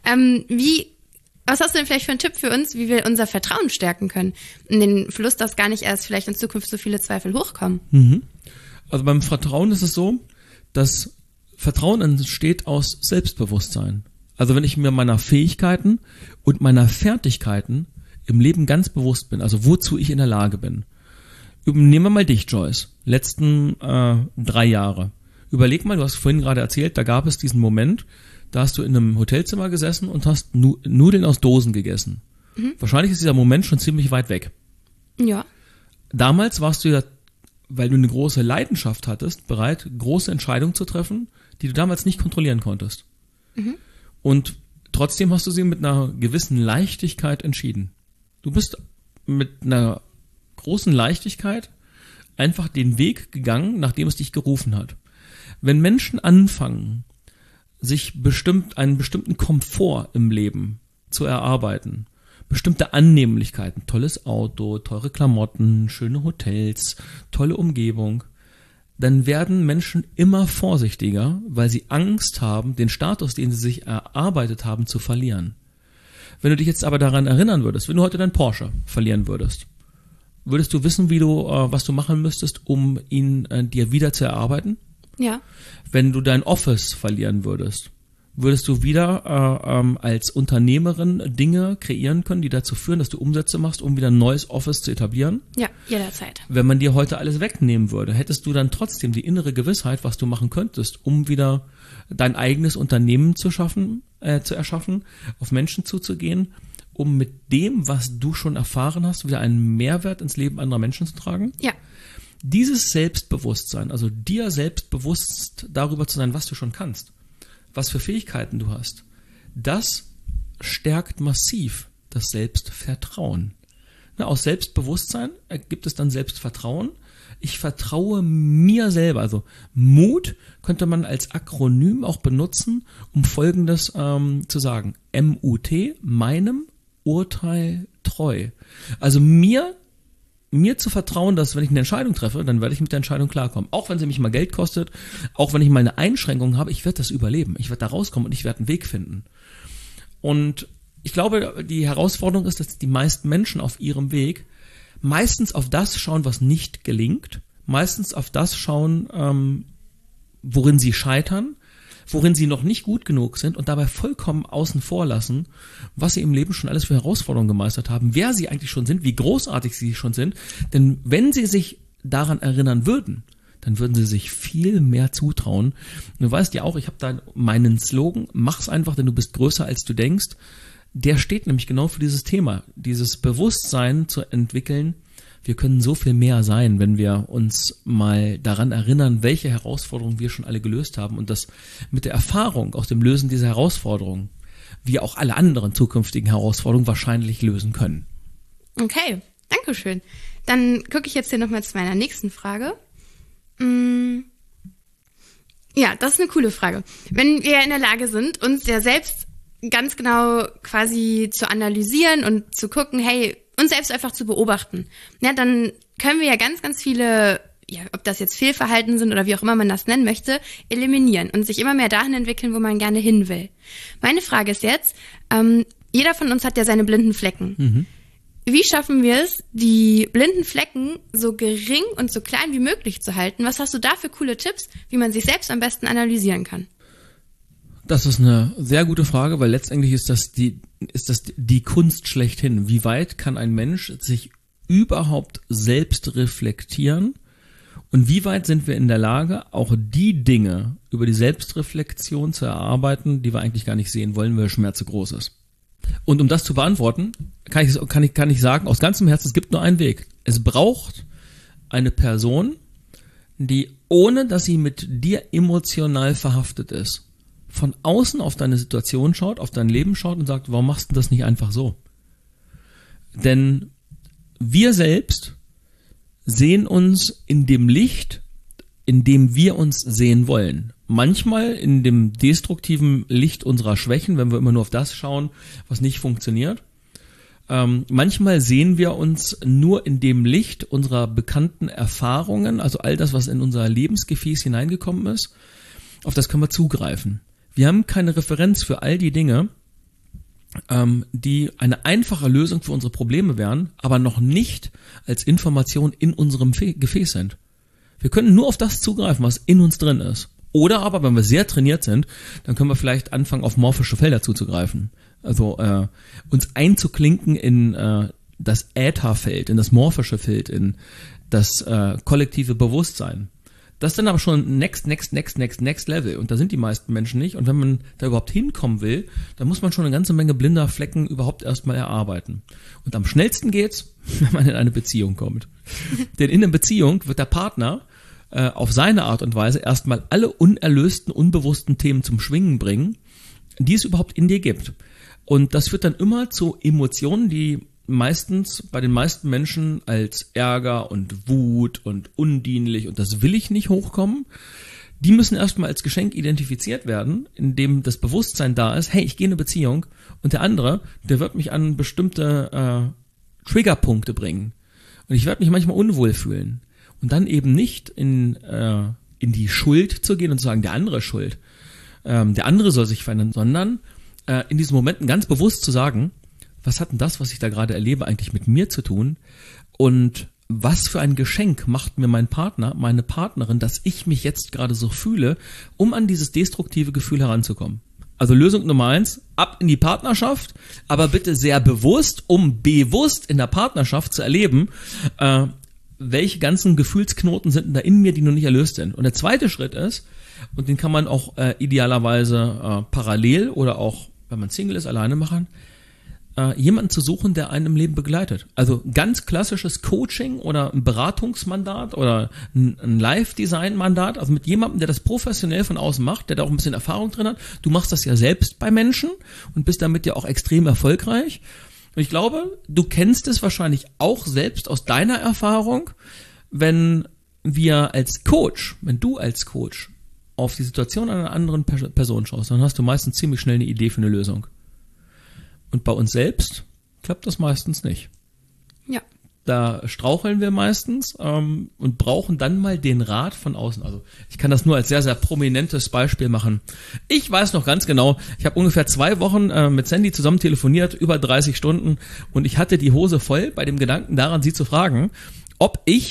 Was hast du denn vielleicht für einen Tipp für uns, wie wir unser Vertrauen stärken können? In den Fluss, dass gar nicht erst vielleicht in Zukunft so viele Zweifel hochkommen. Also beim Vertrauen ist es so, dass Vertrauen entsteht aus Selbstbewusstsein. Also wenn ich mir meiner Fähigkeiten und meiner Fertigkeiten im Leben ganz bewusst bin, also wozu ich in der Lage bin. Nehmen wir mal dich, Joyce, letzten 3 Jahre. Überleg mal, du hast vorhin gerade erzählt, da gab es diesen Moment, da hast du in einem Hotelzimmer gesessen und hast Nudeln aus Dosen gegessen. Wahrscheinlich ist dieser Moment schon ziemlich weit weg. Ja. Damals warst du ja, weil du eine große Leidenschaft hattest, bereit, große Entscheidungen zu treffen, die du damals nicht kontrollieren konntest. Und trotzdem hast du sie mit einer gewissen Leichtigkeit entschieden. Du bist mit einer großen Leichtigkeit einfach den Weg gegangen, nachdem es dich gerufen hat. Wenn Menschen anfangen, sich einen bestimmten Komfort im Leben zu erarbeiten, bestimmte Annehmlichkeiten, tolles Auto, teure Klamotten, schöne Hotels, tolle Umgebung, dann werden Menschen immer vorsichtiger, weil sie Angst haben, den Status, den sie sich erarbeitet haben, zu verlieren. Wenn du dich jetzt aber daran erinnern würdest, wenn du heute deinen Porsche verlieren würdest du wissen, was du machen müsstest, um ihn dir wieder zu erarbeiten? Ja. Wenn du dein Office verlieren würdest du wieder als Unternehmerin Dinge kreieren können, die dazu führen, dass du Umsätze machst, um wieder ein neues Office zu etablieren? Ja, jederzeit. Wenn man dir heute alles wegnehmen würde, hättest du dann trotzdem die innere Gewissheit, was du machen könntest, um wieder dein eigenes Unternehmen zu erschaffen, auf Menschen zuzugehen, um mit dem, was du schon erfahren hast, wieder einen Mehrwert ins Leben anderer Menschen zu tragen? Ja. Dieses Selbstbewusstsein, also dir selbstbewusst darüber zu sein, was du schon kannst, was für Fähigkeiten du hast, das stärkt massiv das Selbstvertrauen. Aus Selbstbewusstsein ergibt es dann Selbstvertrauen. Ich vertraue mir selber. Also Mut könnte man als Akronym auch benutzen, um Folgendes zu sagen. MUT, meinem Urteil treu. Also mir zu vertrauen, dass wenn ich eine Entscheidung treffe, dann werde ich mit der Entscheidung klarkommen. Auch wenn sie mich mal Geld kostet, auch wenn ich mal eine Einschränkung habe, ich werde das überleben. Ich werde da rauskommen und ich werde einen Weg finden. Und ich glaube, die Herausforderung ist, dass die meisten Menschen auf ihrem Weg meistens auf das schauen, was nicht gelingt, meistens auf das schauen, worin sie scheitern, worin sie noch nicht gut genug sind und dabei vollkommen außen vor lassen, was sie im Leben schon alles für Herausforderungen gemeistert haben, wer sie eigentlich schon sind, wie großartig sie schon sind. Denn wenn sie sich daran erinnern würden, dann würden sie sich viel mehr zutrauen. Du weißt ja auch, ich habe da meinen Slogan, mach's einfach, denn du bist größer als du denkst. Der steht nämlich genau für dieses Thema, dieses Bewusstsein zu entwickeln. Wir können so viel mehr sein, wenn wir uns mal daran erinnern, welche Herausforderungen wir schon alle gelöst haben und das mit der Erfahrung aus dem Lösen dieser Herausforderungen wir auch alle anderen zukünftigen Herausforderungen wahrscheinlich lösen können. Okay, danke schön. Dann gucke ich jetzt hier nochmal zu meiner nächsten Frage. Ja, das ist eine coole Frage. Wenn wir in der Lage sind, uns ja selbst ganz genau quasi zu analysieren und zu gucken, hey, uns selbst einfach zu beobachten, ja, dann können wir ja ganz, ganz viele, ja, ob das jetzt Fehlverhalten sind oder wie auch immer man das nennen möchte, eliminieren und sich immer mehr dahin entwickeln, wo man gerne hin will. Meine Frage ist jetzt, jeder von uns hat ja seine blinden Flecken. Wie schaffen wir es, die blinden Flecken so gering und so klein wie möglich zu halten? Was hast du da für coole Tipps, wie man sich selbst am besten analysieren kann? Das ist eine sehr gute Frage, weil letztendlich ist das die Kunst schlechthin. Wie weit kann ein Mensch sich überhaupt selbst reflektieren? Und wie weit sind wir in der Lage, auch die Dinge über die Selbstreflexion zu erarbeiten, die wir eigentlich gar nicht sehen wollen, weil der Schmerz zu groß ist? Und um das zu beantworten, kann ich sagen, aus ganzem Herzen, es gibt nur einen Weg. Es braucht eine Person, die, ohne dass sie mit dir emotional verhaftet ist, von außen auf deine Situation schaut, auf dein Leben schaut und sagt, warum machst du das nicht einfach so? Denn wir selbst sehen uns in dem Licht, in dem wir uns sehen wollen. Manchmal in dem destruktiven Licht unserer Schwächen, wenn wir immer nur auf das schauen, was nicht funktioniert. Manchmal sehen wir uns nur in dem Licht unserer bekannten Erfahrungen, also all das, was in unser Lebensgefäß hineingekommen ist, auf das können wir zugreifen. Wir haben keine Referenz für all die Dinge, die eine einfache Lösung für unsere Probleme wären, aber noch nicht als Information in unserem Gefäß sind. Wir können nur auf das zugreifen, was in uns drin ist. Oder aber, wenn wir sehr trainiert sind, dann können wir vielleicht anfangen, auf morphische Felder zuzugreifen. Also uns einzuklinken in das Ätherfeld, in das morphische Feld, in das kollektive Bewusstsein. Das ist dann aber schon next Level. Und da sind die meisten Menschen nicht. Und wenn man da überhaupt hinkommen will, dann muss man schon eine ganze Menge blinder Flecken überhaupt erstmal erarbeiten. Und am schnellsten geht's, wenn man in eine Beziehung kommt. Denn in einer Beziehung wird der Partner auf seine Art und Weise erstmal alle unerlösten, unbewussten Themen zum Schwingen bringen, die es überhaupt in dir gibt. Und das führt dann immer zu Emotionen, die meistens bei den meisten Menschen als Ärger und Wut und undienlich und das will ich nicht hochkommen. Die müssen erstmal als Geschenk identifiziert werden, indem das Bewusstsein da ist, hey, ich gehe in eine Beziehung und der andere, der wird mich an bestimmte Triggerpunkte bringen. Und ich werde mich manchmal unwohl fühlen. Und dann eben nicht in die Schuld zu gehen und zu sagen, der andere ist schuld. Der andere soll sich verändern, sondern in diesen Momenten ganz bewusst zu sagen, was hat denn das, was ich da gerade erlebe, eigentlich mit mir zu tun? Und was für ein Geschenk macht mir mein Partner, meine Partnerin, dass ich mich jetzt gerade so fühle, um an dieses destruktive Gefühl heranzukommen? Also Lösung Nummer 1, ab in die Partnerschaft, aber bitte sehr bewusst, um bewusst in der Partnerschaft zu erleben, welche ganzen Gefühlsknoten sind denn da in mir, die noch nicht erlöst sind. Und der zweite Schritt ist, und den kann man auch idealerweise parallel oder auch, wenn man Single ist, alleine machen, jemanden zu suchen, der einen im Leben begleitet. Also ganz klassisches Coaching oder ein Beratungsmandat oder ein Live-Design-Mandat, also mit jemandem, der das professionell von außen macht, der da auch ein bisschen Erfahrung drin hat. Du machst das ja selbst bei Menschen und bist damit ja auch extrem erfolgreich. Und ich glaube, du kennst es wahrscheinlich auch selbst aus deiner Erfahrung, wenn du als Coach auf die Situation einer anderen Person schaust, dann hast du meistens ziemlich schnell eine Idee für eine Lösung. Und bei uns selbst klappt das meistens nicht. Ja. Da straucheln wir meistens und brauchen dann mal den Rat von außen. Also ich kann das nur als sehr, sehr prominentes Beispiel machen. Ich weiß noch ganz genau, ich habe ungefähr 2 Wochen mit Sandy zusammen telefoniert, über 30 Stunden und ich hatte die Hose voll bei dem Gedanken daran, sie zu fragen, ob sie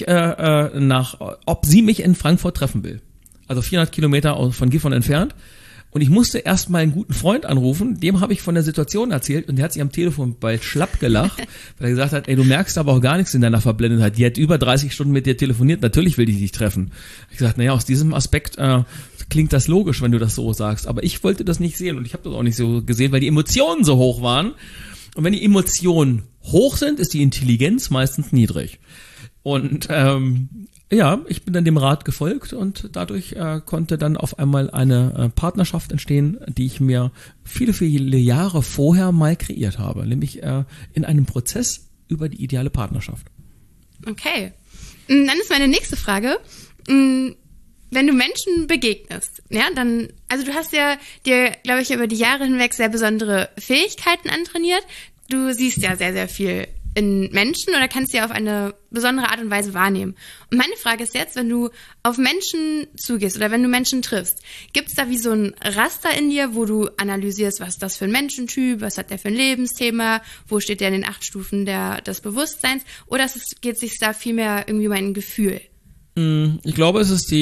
mich in Frankfurt treffen will. Also 400 Kilometer von Gifhorn entfernt. Und ich musste erst mal einen guten Freund anrufen, dem habe ich von der Situation erzählt und der hat sich am Telefon bald schlapp gelacht, weil er gesagt hat, ey, du merkst aber auch gar nichts in deiner Verblendetheit. Die hat über 30 Stunden mit dir telefoniert, natürlich will die dich treffen. Ich gesagt, naja, aus diesem Aspekt klingt das logisch, wenn du das so sagst, aber ich wollte das nicht sehen und ich habe das auch nicht so gesehen, weil die Emotionen so hoch waren. Und wenn die Emotionen hoch sind, ist die Intelligenz meistens niedrig. Und ja, ich bin dann dem Rat gefolgt und dadurch konnte dann auf einmal eine Partnerschaft entstehen, die ich mir viele, viele Jahre vorher mal kreiert habe, nämlich in einem Prozess über die ideale Partnerschaft. Okay, dann ist meine nächste Frage, wenn du Menschen begegnest, ja, dann, also du hast ja dir, glaube ich, über die Jahre hinweg sehr besondere Fähigkeiten antrainiert, du siehst ja sehr, sehr viel in Menschen oder kannst sie auf eine besondere Art und Weise wahrnehmen. Und meine Frage ist jetzt, wenn du auf Menschen zugehst oder wenn du Menschen triffst, gibt es da wie so ein Raster in dir, wo du analysierst, was ist das für ein Menschentyp, was hat der für ein Lebensthema, wo steht der in den 8 Stufen des Bewusstseins oder geht es sich da vielmehr irgendwie um ein Gefühl? Ich glaube, es ist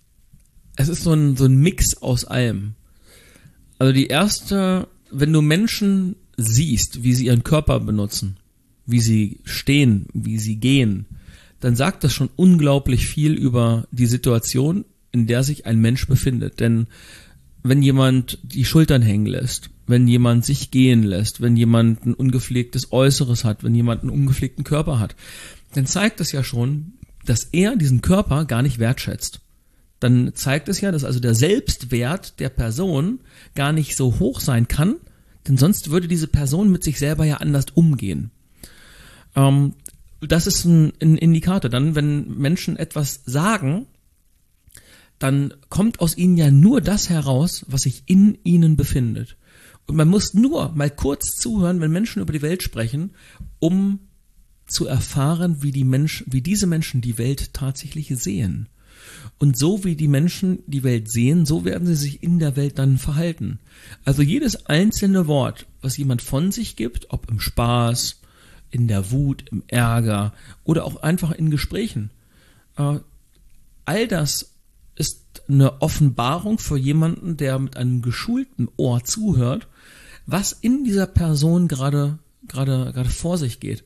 so ein Mix aus allem. Also die erste, wenn du Menschen siehst, wie sie ihren Körper benutzen, wie sie stehen, wie sie gehen, dann sagt das schon unglaublich viel über die Situation, in der sich ein Mensch befindet. Denn wenn jemand die Schultern hängen lässt, wenn jemand sich gehen lässt, wenn jemand ein ungepflegtes Äußeres hat, wenn jemand einen ungepflegten Körper hat, dann zeigt das ja schon, dass er diesen Körper gar nicht wertschätzt. Dann zeigt es ja, dass also der Selbstwert der Person gar nicht so hoch sein kann, denn sonst würde diese Person mit sich selber ja anders umgehen. Das ist ein Indikator. Dann, wenn Menschen etwas sagen, dann kommt aus ihnen ja nur das heraus, was sich in ihnen befindet. Und man muss nur mal kurz zuhören, wenn Menschen über die Welt sprechen, um zu erfahren, wie diese Menschen die Welt tatsächlich sehen. Und so wie die Menschen die Welt sehen, so werden sie sich in der Welt dann verhalten. Also jedes einzelne Wort, was jemand von sich gibt, ob im Spaß, in der Wut, im Ärger oder auch einfach in Gesprächen, all das ist eine Offenbarung für jemanden, der mit einem geschulten Ohr zuhört, was in dieser Person gerade vor sich geht,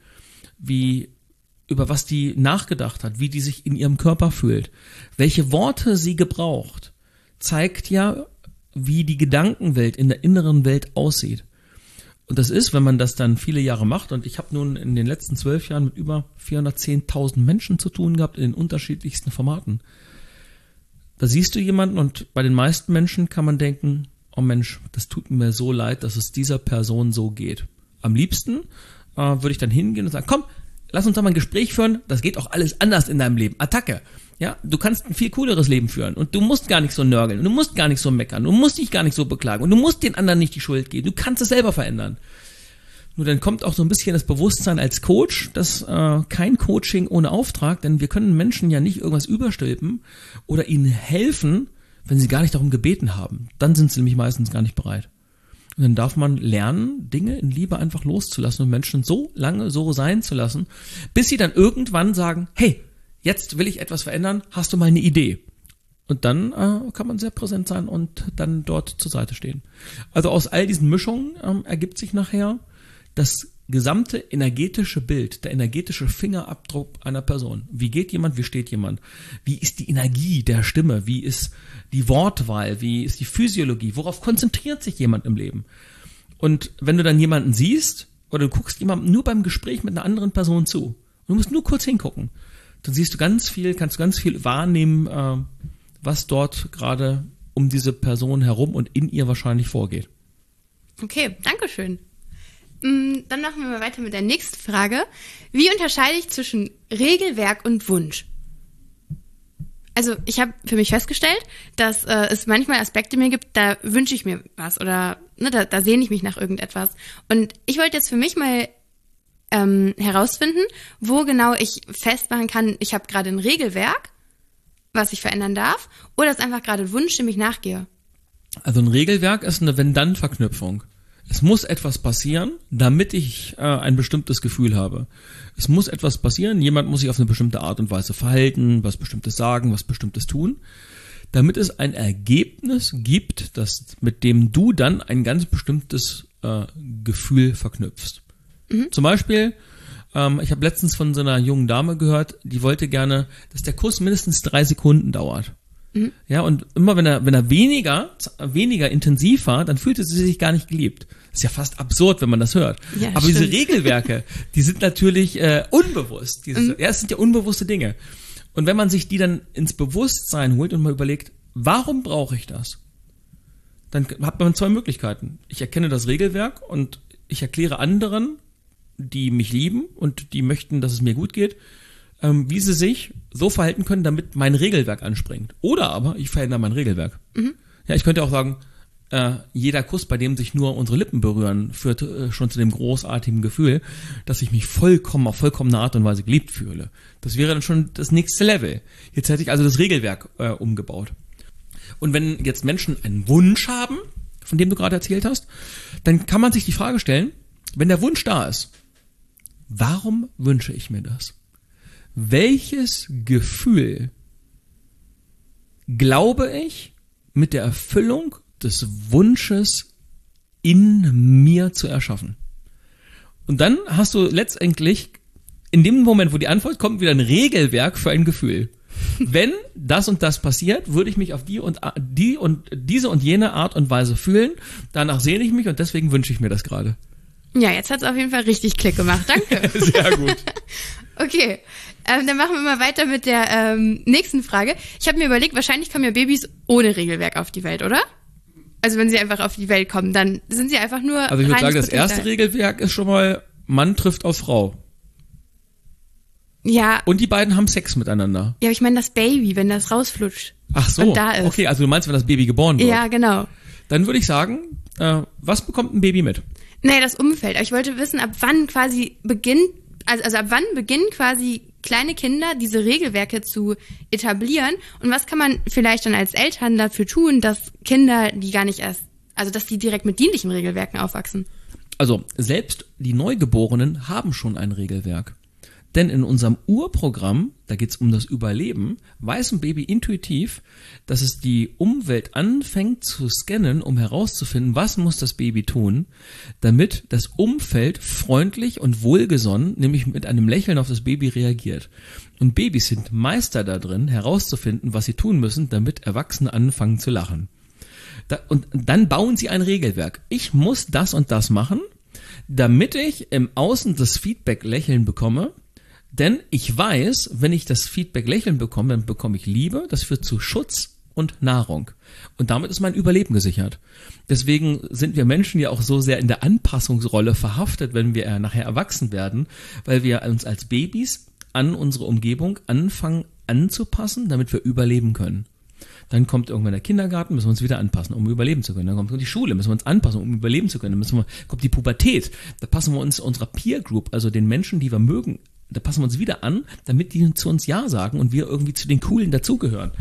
über was die nachgedacht hat, wie die sich in ihrem Körper fühlt, welche Worte sie gebraucht, zeigt ja, wie die Gedankenwelt in der inneren Welt aussieht. Und das ist, wenn man das dann viele Jahre macht, und ich habe nun in den letzten 12 Jahren mit über 410.000 Menschen zu tun gehabt in den unterschiedlichsten Formaten. Da siehst du jemanden und bei den meisten Menschen kann man denken, oh Mensch, das tut mir so leid, dass es dieser Person so geht. Am liebsten würde ich dann hingehen und sagen, komm, lass uns doch mal ein Gespräch führen, das geht auch alles anders in deinem Leben. Attacke. Ja, du kannst ein viel cooleres Leben führen und du musst gar nicht so nörgeln, du musst gar nicht so meckern, du musst dich gar nicht so beklagen und du musst den anderen nicht die Schuld geben, du kannst es selber verändern. Nur dann kommt auch so ein bisschen das Bewusstsein als Coach, dass kein Coaching ohne Auftrag, denn wir können Menschen ja nicht irgendwas überstülpen oder ihnen helfen, wenn sie gar nicht darum gebeten haben. Dann sind sie nämlich meistens gar nicht bereit. Und dann darf man lernen, Dinge in Liebe einfach loszulassen und Menschen so lange so sein zu lassen, bis sie dann irgendwann sagen, hey, jetzt will ich etwas verändern, hast du mal eine Idee? Und dann kann man sehr präsent sein und dann dort zur Seite stehen. Also aus all diesen Mischungen ergibt sich nachher das gesamte energetische Bild, der energetische Fingerabdruck einer Person. Wie geht jemand, wie steht jemand? Wie ist die Energie der Stimme? Wie ist die Wortwahl? Wie ist die Physiologie? Worauf konzentriert sich jemand im Leben? Und wenn du dann jemanden siehst oder du guckst jemandem nur beim Gespräch mit einer anderen Person zu, und du musst nur kurz hingucken, dann siehst du kannst du ganz viel wahrnehmen, was dort gerade um diese Person herum und in ihr wahrscheinlich vorgeht. Okay, danke schön. Dann machen wir mal weiter mit der nächsten Frage. Wie unterscheide ich zwischen Regelwerk und Wunsch? Also ich habe für mich festgestellt, dass es manchmal Aspekte mir gibt, da wünsche ich mir was oder da sehne ich mich nach irgendetwas. Und ich wollte jetzt für mich mal herausfinden, wo genau ich festmachen kann, ich habe gerade ein Regelwerk, was ich verändern darf, oder es ist einfach gerade ein Wunsch, dem ich nachgehe. Also ein Regelwerk ist eine Wenn-Dann-Verknüpfung. Es muss etwas passieren, damit ich ein bestimmtes Gefühl habe. Es muss etwas passieren, jemand muss sich auf eine bestimmte Art und Weise verhalten, was Bestimmtes sagen, was Bestimmtes tun, damit es ein Ergebnis gibt, mit dem du dann ein ganz bestimmtes Gefühl verknüpfst. Zum Beispiel, ich habe letztens von so einer jungen Dame gehört, die wollte gerne, dass der Kuss mindestens 3 Sekunden dauert. Ja, und immer wenn er weniger intensiv war, dann fühlte sie sich gar nicht geliebt. Das ist ja fast absurd, wenn man das hört. Ja, aber stimmt. Diese Regelwerke, die sind natürlich unbewusst. Es sind ja unbewusste Dinge. Und wenn man sich die dann ins Bewusstsein holt und mal überlegt, warum brauche ich das? Dann hat man 2 Möglichkeiten. Ich erkenne das Regelwerk und ich erkläre anderen, die mich lieben und die möchten, dass es mir gut geht, wie sie sich so verhalten können, damit mein Regelwerk anspringt. Oder aber ich verändere mein Regelwerk. Ja, ich könnte auch sagen, jeder Kuss, bei dem sich nur unsere Lippen berühren, führt schon zu dem großartigen Gefühl, dass ich mich auf vollkommene Art und Weise geliebt fühle. Das wäre dann schon das nächste Level. Jetzt hätte ich also das Regelwerk umgebaut. Und wenn jetzt Menschen einen Wunsch haben, von dem du gerade erzählt hast, dann kann man sich die Frage stellen, wenn der Wunsch da ist, warum wünsche ich mir das? Welches Gefühl glaube ich mit der Erfüllung des Wunsches in mir zu erschaffen? Und dann hast du letztendlich in dem Moment, wo die Antwort kommt, wieder ein Regelwerk für ein Gefühl. Wenn das und das passiert, würde ich mich auf diese und jene Art und Weise fühlen. Danach sehne ich mich und deswegen wünsche ich mir das gerade. Ja, jetzt hat es auf jeden Fall richtig Klick gemacht. Danke. Sehr gut. Okay, dann machen wir mal weiter mit der nächsten Frage. Ich habe mir überlegt, wahrscheinlich kommen ja Babys ohne Regelwerk auf die Welt, oder? Also wenn sie einfach auf die Welt kommen, dann sind sie einfach nur Also ich würde sagen, das erste Regelwerk ist schon mal, Mann trifft auf Frau. Ja. Und die beiden haben Sex miteinander. Ja, aber ich meine das Baby, wenn das rausflutscht. Ach so, und da ist. Okay, also du meinst, wenn das Baby geboren wird. Ja, genau. Dann würde ich sagen, was bekommt ein Baby mit? Nee, das Umfeld. Ich wollte wissen, ab wann quasi also ab wann beginnen quasi kleine Kinder diese Regelwerke zu etablieren und was kann man vielleicht dann als Eltern dafür tun, dass Kinder, die gar nicht erst, also dass die direkt mit dienlichen Regelwerken aufwachsen? Also selbst die Neugeborenen haben schon ein Regelwerk. Denn in unserem Urprogramm, da geht's um das Überleben, weiß ein Baby intuitiv, dass es die Umwelt anfängt zu scannen, um herauszufinden, was muss das Baby tun, damit das Umfeld freundlich und wohlgesonnen, nämlich mit einem Lächeln auf das Baby reagiert. Und Babys sind Meister da drin, herauszufinden, was sie tun müssen, damit Erwachsene anfangen zu lachen. Und dann bauen sie ein Regelwerk. Ich muss das und das machen, damit ich im Außen das Feedback-Lächeln bekomme. Denn ich weiß, wenn ich das Feedback-Lächeln bekomme, dann bekomme ich Liebe, das führt zu Schutz und Nahrung. Und damit ist mein Überleben gesichert. Deswegen sind wir Menschen ja auch so sehr in der Anpassungsrolle verhaftet, wenn wir nachher erwachsen werden, weil wir uns als Babys an unsere Umgebung anfangen anzupassen, damit wir überleben können. Dann kommt irgendwann der Kindergarten, müssen wir uns wieder anpassen, um überleben zu können. Dann kommt die Schule, müssen wir uns anpassen, um überleben zu können. Dann kommt die Pubertät, da passen wir uns unserer Peer Group, also den Menschen, die wir mögen, da passen wir uns wieder an, damit die zu uns Ja sagen und wir irgendwie zu den Coolen dazugehören.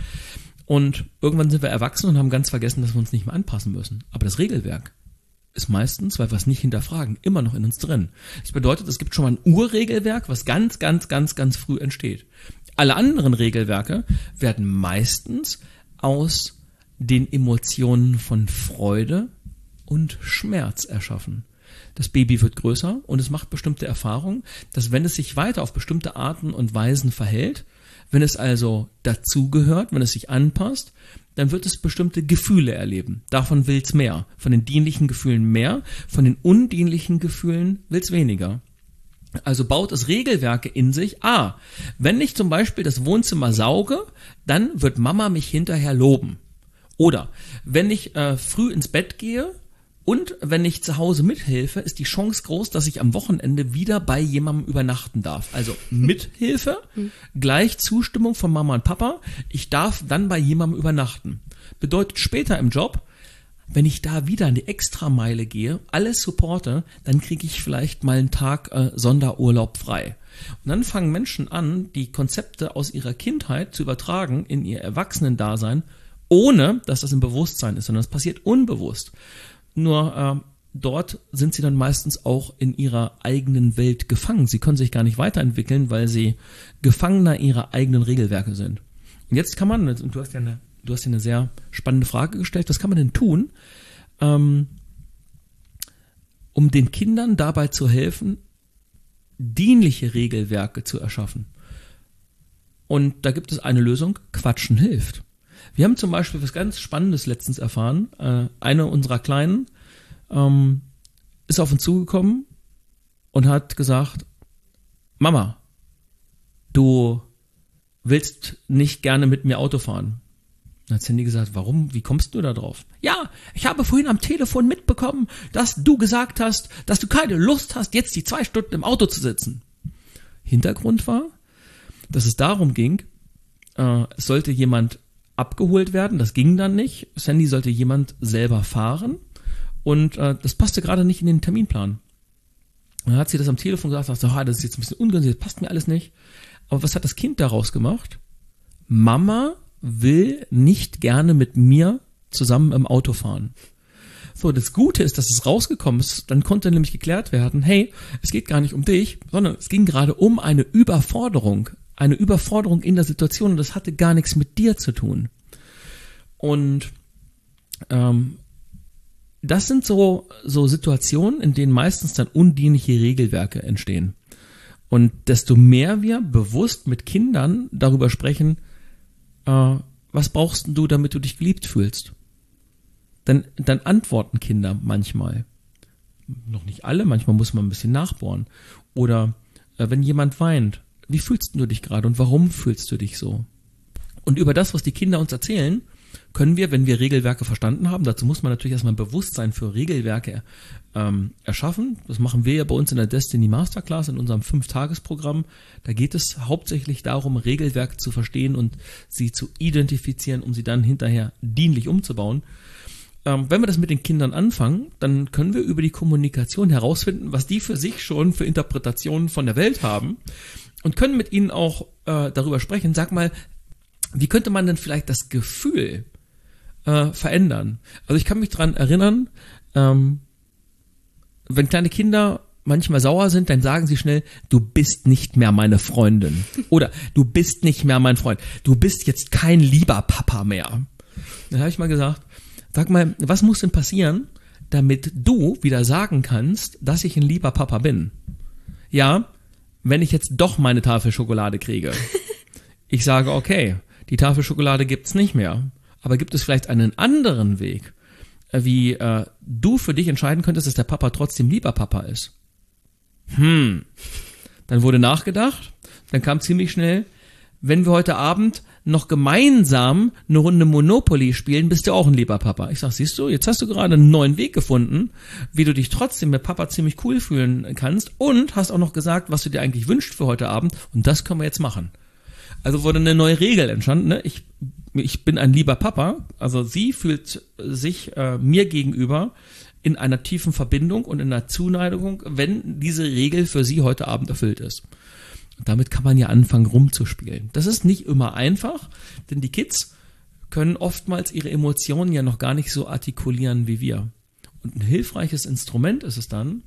Und irgendwann sind wir erwachsen und haben ganz vergessen, dass wir uns nicht mehr anpassen müssen. Aber das Regelwerk ist meistens, weil wir es nicht hinterfragen, immer noch in uns drin. Das bedeutet, es gibt schon mal ein Urregelwerk, was ganz früh entsteht. Alle anderen Regelwerke werden meistens aus den Emotionen von Freude und Schmerz erschaffen. Das Baby wird größer und es macht bestimmte Erfahrungen, dass wenn es sich weiter auf bestimmte Arten und Weisen verhält, wenn es also dazugehört, wenn es sich anpasst, dann wird es bestimmte Gefühle erleben. Davon will es mehr. Von den dienlichen Gefühlen mehr, von den undienlichen Gefühlen will es weniger. Also baut es Regelwerke in sich. Wenn ich zum Beispiel das Wohnzimmer sauge, dann wird Mama mich hinterher loben. Oder wenn ich früh ins Bett gehe und wenn ich zu Hause mithilfe, ist die Chance groß, dass ich am Wochenende wieder bei jemandem übernachten darf. Also Mithilfe gleich Zustimmung von Mama und Papa. Ich darf dann bei jemandem übernachten. Bedeutet später im Job, wenn ich da wieder in die Extrameile gehe, alles supporte, dann kriege ich vielleicht mal einen Tag Sonderurlaub frei. Und dann fangen Menschen an, die Konzepte aus ihrer Kindheit zu übertragen in ihr Erwachsenendasein, ohne dass das im Bewusstsein ist, sondern es passiert unbewusst. Nur dort sind sie dann meistens auch in ihrer eigenen Welt gefangen. Sie können sich gar nicht weiterentwickeln, weil sie Gefangener ihrer eigenen Regelwerke sind. Und jetzt kann man, und du hast ja eine sehr spannende Frage gestellt, was kann man denn tun, um den Kindern dabei zu helfen, dienliche Regelwerke zu erschaffen? Und da gibt es eine Lösung: Quatschen hilft. Wir haben zum Beispiel was ganz Spannendes letztens erfahren. Eine unserer Kleinen ist auf uns zugekommen und hat gesagt: Mama, du willst nicht gerne mit mir Auto fahren. Dann hat Sandy gesagt: Warum? Wie kommst du da drauf? Ja, ich habe vorhin am Telefon mitbekommen, dass du gesagt hast, dass du keine Lust hast, jetzt die 2 Stunden im Auto zu sitzen. Hintergrund war, dass es darum ging, es sollte jemand abgeholt werden, das ging dann nicht. Sandy sollte jemand selber fahren und das passte gerade nicht in den Terminplan. Dann hat sie das am Telefon gesagt, das ist jetzt ein bisschen ungünstig, das passt mir alles nicht. Aber was hat das Kind daraus gemacht? Mama will nicht gerne mit mir zusammen im Auto fahren. So, das Gute ist, dass es rausgekommen ist, dann konnte nämlich geklärt werden, hey, es geht gar nicht um dich, sondern es ging gerade um eine Überforderung in der Situation und das hatte gar nichts mit dir zu tun. Und das sind so Situationen, in denen meistens dann undienliche Regelwerke entstehen. Und desto mehr wir bewusst mit Kindern darüber sprechen, was brauchst du, damit du dich geliebt fühlst? Dann antworten Kinder manchmal. Noch nicht alle, manchmal muss man ein bisschen nachbohren. Oder wenn jemand weint, wie fühlst du dich gerade und warum fühlst du dich so? Und über das, was die Kinder uns erzählen, können wir, wenn wir Regelwerke verstanden haben, dazu muss man natürlich erstmal ein Bewusstsein für Regelwerke erschaffen. Das machen wir ja bei uns in der Destiny Masterclass, in unserem 5-Tages-Programm. Da geht es hauptsächlich darum, Regelwerke zu verstehen und sie zu identifizieren, um sie dann hinterher dienlich umzubauen. Wenn wir das mit den Kindern anfangen, dann können wir über die Kommunikation herausfinden, was die für sich schon für Interpretationen von der Welt haben und können mit ihnen auch darüber sprechen. Sag mal, wie könnte man denn vielleicht das Gefühl verändern? Also ich kann mich dran erinnern, wenn kleine Kinder manchmal sauer sind, dann sagen sie schnell, du bist nicht mehr meine Freundin. Oder du bist nicht mehr mein Freund. Du bist jetzt kein lieber Papa mehr. Dann habe ich mal gesagt, sag mal, was muss denn passieren, damit du wieder sagen kannst, dass ich ein lieber Papa bin? Ja, wenn ich jetzt doch meine Tafel Schokolade kriege. Ich sage, okay, die Tafel Schokolade gibt's nicht mehr. Aber gibt es vielleicht einen anderen Weg, wie du für dich entscheiden könntest, dass der Papa trotzdem lieber Papa ist? Dann wurde nachgedacht, dann kam ziemlich schnell, wenn wir heute Abend noch gemeinsam eine Runde Monopoly spielen, bist du auch ein lieber Papa. Ich sag, siehst du, jetzt hast du gerade einen neuen Weg gefunden, wie du dich trotzdem mit Papa ziemlich cool fühlen kannst und hast auch noch gesagt, was du dir eigentlich wünschst für heute Abend und das können wir jetzt machen. Also wurde eine neue Regel entstanden, ne? Ich bin ein lieber Papa, also sie fühlt sich mir gegenüber in einer tiefen Verbindung und in einer Zuneigung, wenn diese Regel für sie heute Abend erfüllt ist. Und damit kann man ja anfangen rumzuspielen. Das ist nicht immer einfach, denn die Kids können oftmals ihre Emotionen ja noch gar nicht so artikulieren wie wir. Und ein hilfreiches Instrument ist es dann,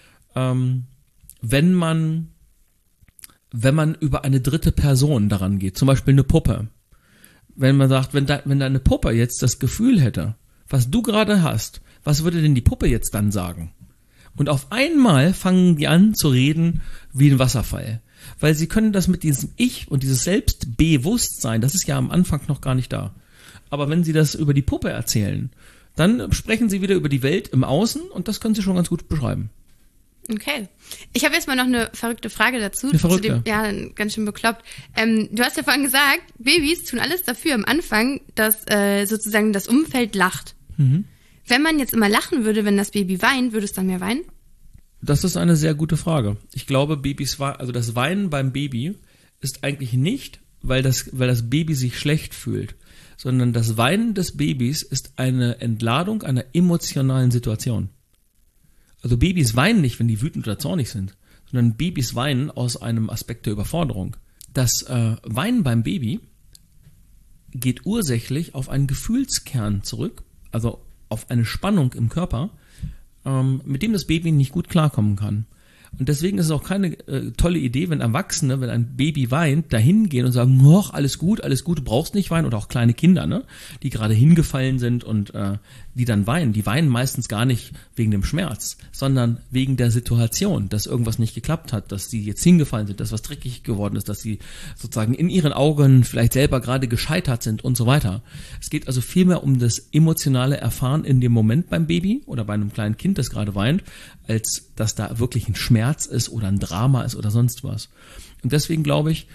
wenn man über eine dritte Person daran geht, zum Beispiel eine Puppe. Wenn man sagt, wenn deine Puppe jetzt das Gefühl hätte, was du gerade hast, was würde denn die Puppe jetzt dann sagen? Und auf einmal fangen die an zu reden wie ein Wasserfall. Weil sie können das mit diesem Ich und dieses Selbstbewusstsein, das ist ja am Anfang noch gar nicht da. Aber wenn sie das über die Puppe erzählen, dann sprechen sie wieder über die Welt im Außen und das können sie schon ganz gut beschreiben. Okay. Ich habe jetzt mal noch eine verrückte Frage dazu. Eine verrückte? Zu dem, ja, ganz schön bekloppt. Du hast ja vorhin gesagt, Babys tun alles dafür am Anfang, dass sozusagen das Umfeld lacht. Mhm. Wenn man jetzt immer lachen würde, wenn das Baby weint, würde es dann mehr weinen? Das ist eine sehr gute Frage. Ich glaube, das Weinen beim Baby ist eigentlich nicht, weil das Baby sich schlecht fühlt, sondern das Weinen des Babys ist eine Entladung einer emotionalen Situation. Also Babys weinen nicht, wenn die wütend oder zornig sind, sondern Babys weinen aus einem Aspekt der Überforderung. Das Weinen beim Baby geht ursächlich auf einen Gefühlskern zurück, also auf eine Spannung im Körper, mit dem das Baby nicht gut klarkommen kann. Und deswegen ist es auch keine tolle Idee, wenn Erwachsene, wenn ein Baby weint, dahin gehen und sagen, alles gut, du brauchst nicht weinen. Oder auch kleine Kinder, ne, die gerade hingefallen sind und die dann weinen. Die weinen meistens gar nicht wegen dem Schmerz, sondern wegen der Situation, dass irgendwas nicht geklappt hat, dass sie jetzt hingefallen sind, dass was dreckig geworden ist, dass sie sozusagen in ihren Augen vielleicht selber gerade gescheitert sind und so weiter. Es geht also vielmehr um das emotionale Erfahren in dem Moment beim Baby oder bei einem kleinen Kind, das gerade weint, als dass da wirklich ein Schmerz ist oder ein Drama ist oder sonst was. Und deswegen glaube ich,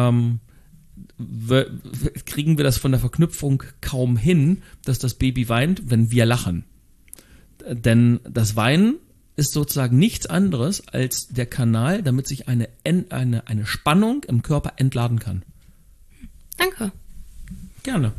kriegen wir das von der Verknüpfung kaum hin, dass das Baby weint, wenn wir lachen. Denn das Weinen ist sozusagen nichts anderes als der Kanal, damit sich eine Spannung im Körper entladen kann. Danke. Gerne.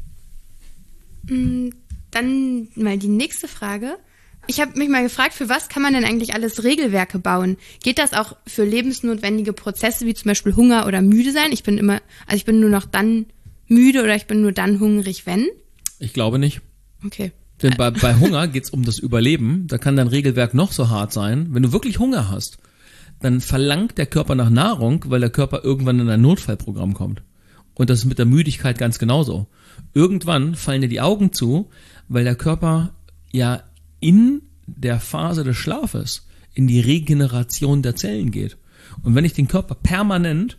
Dann mal die nächste Frage. Ich habe mich mal gefragt, für was kann man denn eigentlich alles Regelwerke bauen? Geht das auch für lebensnotwendige Prozesse wie zum Beispiel Hunger oder müde sein? Ich bin nur noch dann müde oder ich bin nur dann hungrig, wenn? Ich glaube nicht. Okay. Denn bei Hunger geht's um das Überleben. Da kann dein Regelwerk noch so hart sein. Wenn du wirklich Hunger hast, dann verlangt der Körper nach Nahrung, weil der Körper irgendwann in ein Notfallprogramm kommt. Und das ist mit der Müdigkeit ganz genauso. Irgendwann fallen dir die Augen zu, weil der Körper ja in der Phase des Schlafes in die Regeneration der Zellen geht. Und wenn ich den Körper permanent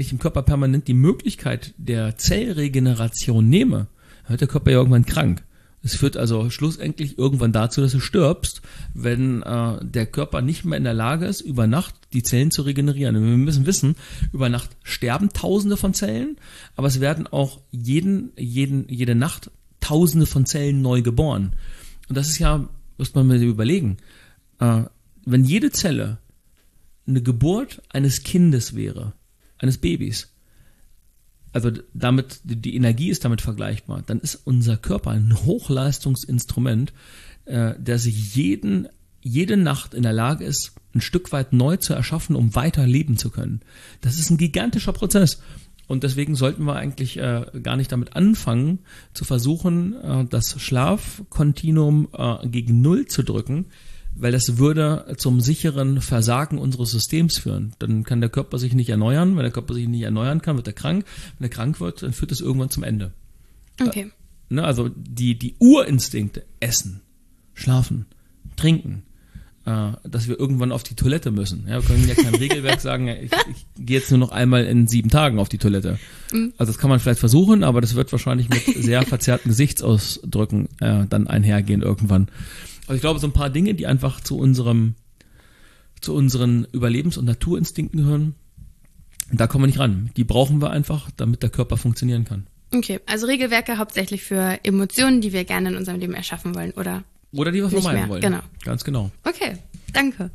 die Möglichkeit der Zellregeneration nehme, dann wird der Körper ja irgendwann krank. Es führt also schlussendlich irgendwann dazu, dass du stirbst, wenn der Körper nicht mehr in der Lage ist, über Nacht die Zellen zu regenerieren. Und wir müssen wissen, über Nacht sterben Tausende von Zellen, aber es werden auch jede Nacht Tausende von Zellen neu geboren. Und das ist ja, muss man mir überlegen, wenn jede Zelle eine Geburt eines Kindes wäre, eines Babys, also damit, die Energie ist damit vergleichbar, dann ist unser Körper ein Hochleistungsinstrument, der sich jede Nacht in der Lage ist, ein Stück weit neu zu erschaffen, um weiter leben zu können. Das ist ein gigantischer Prozess. Und deswegen sollten wir eigentlich gar nicht damit anfangen, zu versuchen, das Schlafkontinuum gegen Null zu drücken, weil das würde zum sicheren Versagen unseres Systems führen. Dann kann der Körper sich nicht erneuern. Wenn der Körper sich nicht erneuern kann, wird er krank. Wenn er krank wird, dann führt das irgendwann zum Ende. Okay. Also die Urinstinkte, essen, schlafen, trinken, dass wir irgendwann auf die Toilette müssen. Ja, wir können ja kein Regelwerk sagen, ich gehe jetzt nur noch einmal in 7 Tagen auf die Toilette. Also das kann man vielleicht versuchen, aber das wird wahrscheinlich mit sehr verzerrten Gesichtsausdrücken dann einhergehen irgendwann. Also ich glaube, so ein paar Dinge, die einfach zu unseren Überlebens- und Naturinstinkten gehören, da kommen wir nicht ran. Die brauchen wir einfach, damit der Körper funktionieren kann. Okay, also Regelwerke hauptsächlich für Emotionen, die wir gerne in unserem Leben erschaffen wollen, oder? Oder die wir vermeiden wollen. Genau. Ganz genau. Okay, danke.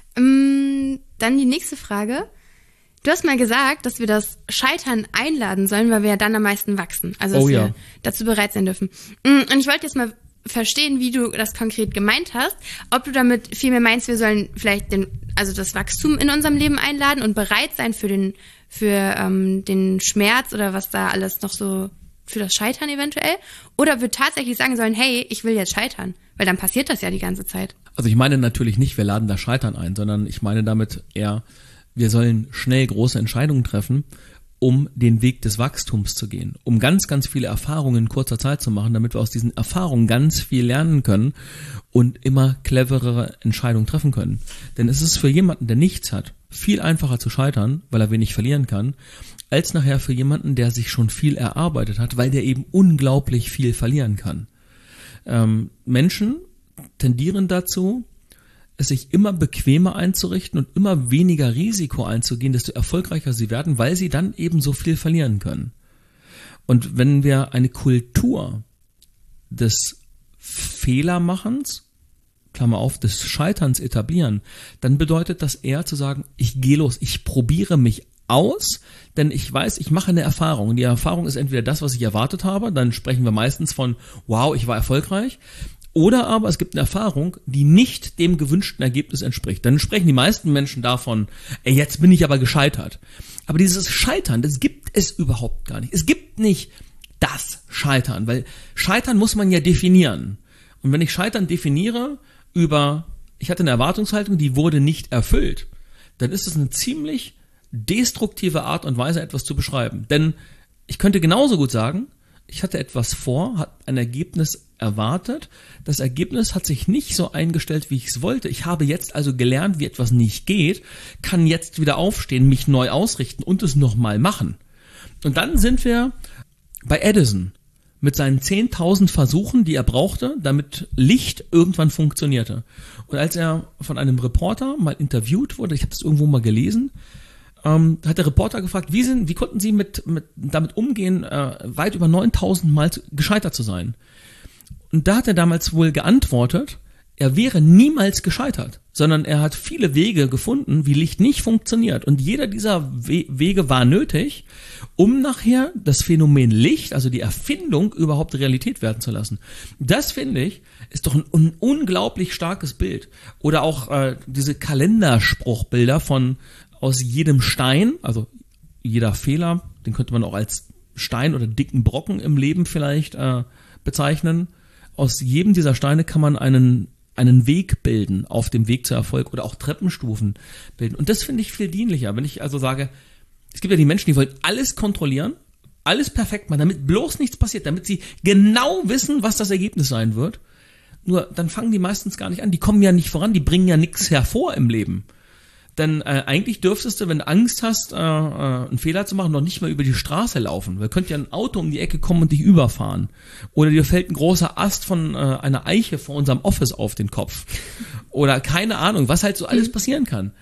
Dann die nächste Frage. Du hast mal gesagt, dass wir das Scheitern einladen sollen, weil wir ja dann am meisten wachsen. Also dass wir dazu bereit sein dürfen. Und ich wollte jetzt mal verstehen, wie du das konkret gemeint hast. Ob du damit vielmehr meinst, wir sollen vielleicht das Wachstum in unserem Leben einladen und bereit sein für den Schmerz oder was da alles noch so für das Scheitern eventuell. Oder wir tatsächlich sagen sollen, hey, ich will jetzt scheitern. Weil dann passiert das ja die ganze Zeit. Also ich meine natürlich nicht, wir laden das Scheitern ein, sondern ich meine damit eher, wir sollen schnell große Entscheidungen treffen, um den Weg des Wachstums zu gehen, um ganz, ganz viele Erfahrungen in kurzer Zeit zu machen, damit wir aus diesen Erfahrungen ganz viel lernen können und immer cleverere Entscheidungen treffen können. Denn es ist für jemanden, der nichts hat, viel einfacher zu scheitern, weil er wenig verlieren kann, als nachher für jemanden, der sich schon viel erarbeitet hat, weil der eben unglaublich viel verlieren kann. Menschen tendieren dazu, es sich immer bequemer einzurichten und immer weniger Risiko einzugehen, desto erfolgreicher sie werden, weil sie dann eben so viel verlieren können. Und wenn wir eine Kultur des Fehlermachens, Klammer auf, des Scheiterns etablieren, dann bedeutet das eher zu sagen, ich gehe los, ich probiere mich aus, denn ich weiß, ich mache eine Erfahrung. Und die Erfahrung ist entweder das, was ich erwartet habe, dann sprechen wir meistens von, wow, ich war erfolgreich, oder aber es gibt eine Erfahrung, die nicht dem gewünschten Ergebnis entspricht. Dann sprechen die meisten Menschen davon, ey, jetzt bin ich aber gescheitert. Aber dieses Scheitern, das gibt es überhaupt gar nicht. Es gibt nicht das Scheitern, weil Scheitern muss man ja definieren. Und wenn ich Scheitern definiere ich hatte eine Erwartungshaltung, die wurde nicht erfüllt, dann ist es eine ziemlich destruktive Art und Weise, etwas zu beschreiben. Denn ich könnte genauso gut sagen, ich hatte etwas vor, hat ein Ergebnis erwartet. Das Ergebnis hat sich nicht so eingestellt, wie ich es wollte. Ich habe jetzt also gelernt, wie etwas nicht geht, kann jetzt wieder aufstehen, mich neu ausrichten und es nochmal machen. Und dann sind wir bei Edison mit seinen 10.000 Versuchen, die er brauchte, damit Licht irgendwann funktionierte. Und als er von einem Reporter mal interviewt wurde, ich habe das irgendwo mal gelesen, hat der Reporter gefragt, wie konnten Sie damit umgehen, weit über 9.000 Mal gescheitert zu sein? Und da hat er damals wohl geantwortet, er wäre niemals gescheitert, sondern er hat viele Wege gefunden, wie Licht nicht funktioniert. Und jeder dieser Wege war nötig, um nachher das Phänomen Licht, also die Erfindung, überhaupt Realität werden zu lassen. Das, finde ich, ist doch ein unglaublich starkes Bild. Oder auch diese Kalenderspruchbilder aus jedem Stein, also jeder Fehler, den könnte man auch als Stein oder dicken Brocken im Leben vielleicht bezeichnen. Aus jedem dieser Steine kann man einen Weg bilden auf dem Weg zu Erfolg oder auch Treppenstufen bilden. Und das finde ich viel dienlicher, wenn ich also sage, es gibt ja die Menschen, die wollen alles kontrollieren, alles perfekt machen, damit bloß nichts passiert, damit sie genau wissen, was das Ergebnis sein wird. Nur dann fangen die meistens gar nicht an, die kommen ja nicht voran, die bringen ja nichts hervor im Leben. Denn eigentlich dürftest du, wenn du Angst hast, einen Fehler zu machen, noch nicht mal über die Straße laufen. Weil könnte ja ein Auto um die Ecke kommen und dich überfahren. Oder dir fällt ein großer Ast von einer Eiche vor unserem Office auf den Kopf. Oder keine Ahnung, was halt so alles passieren kann.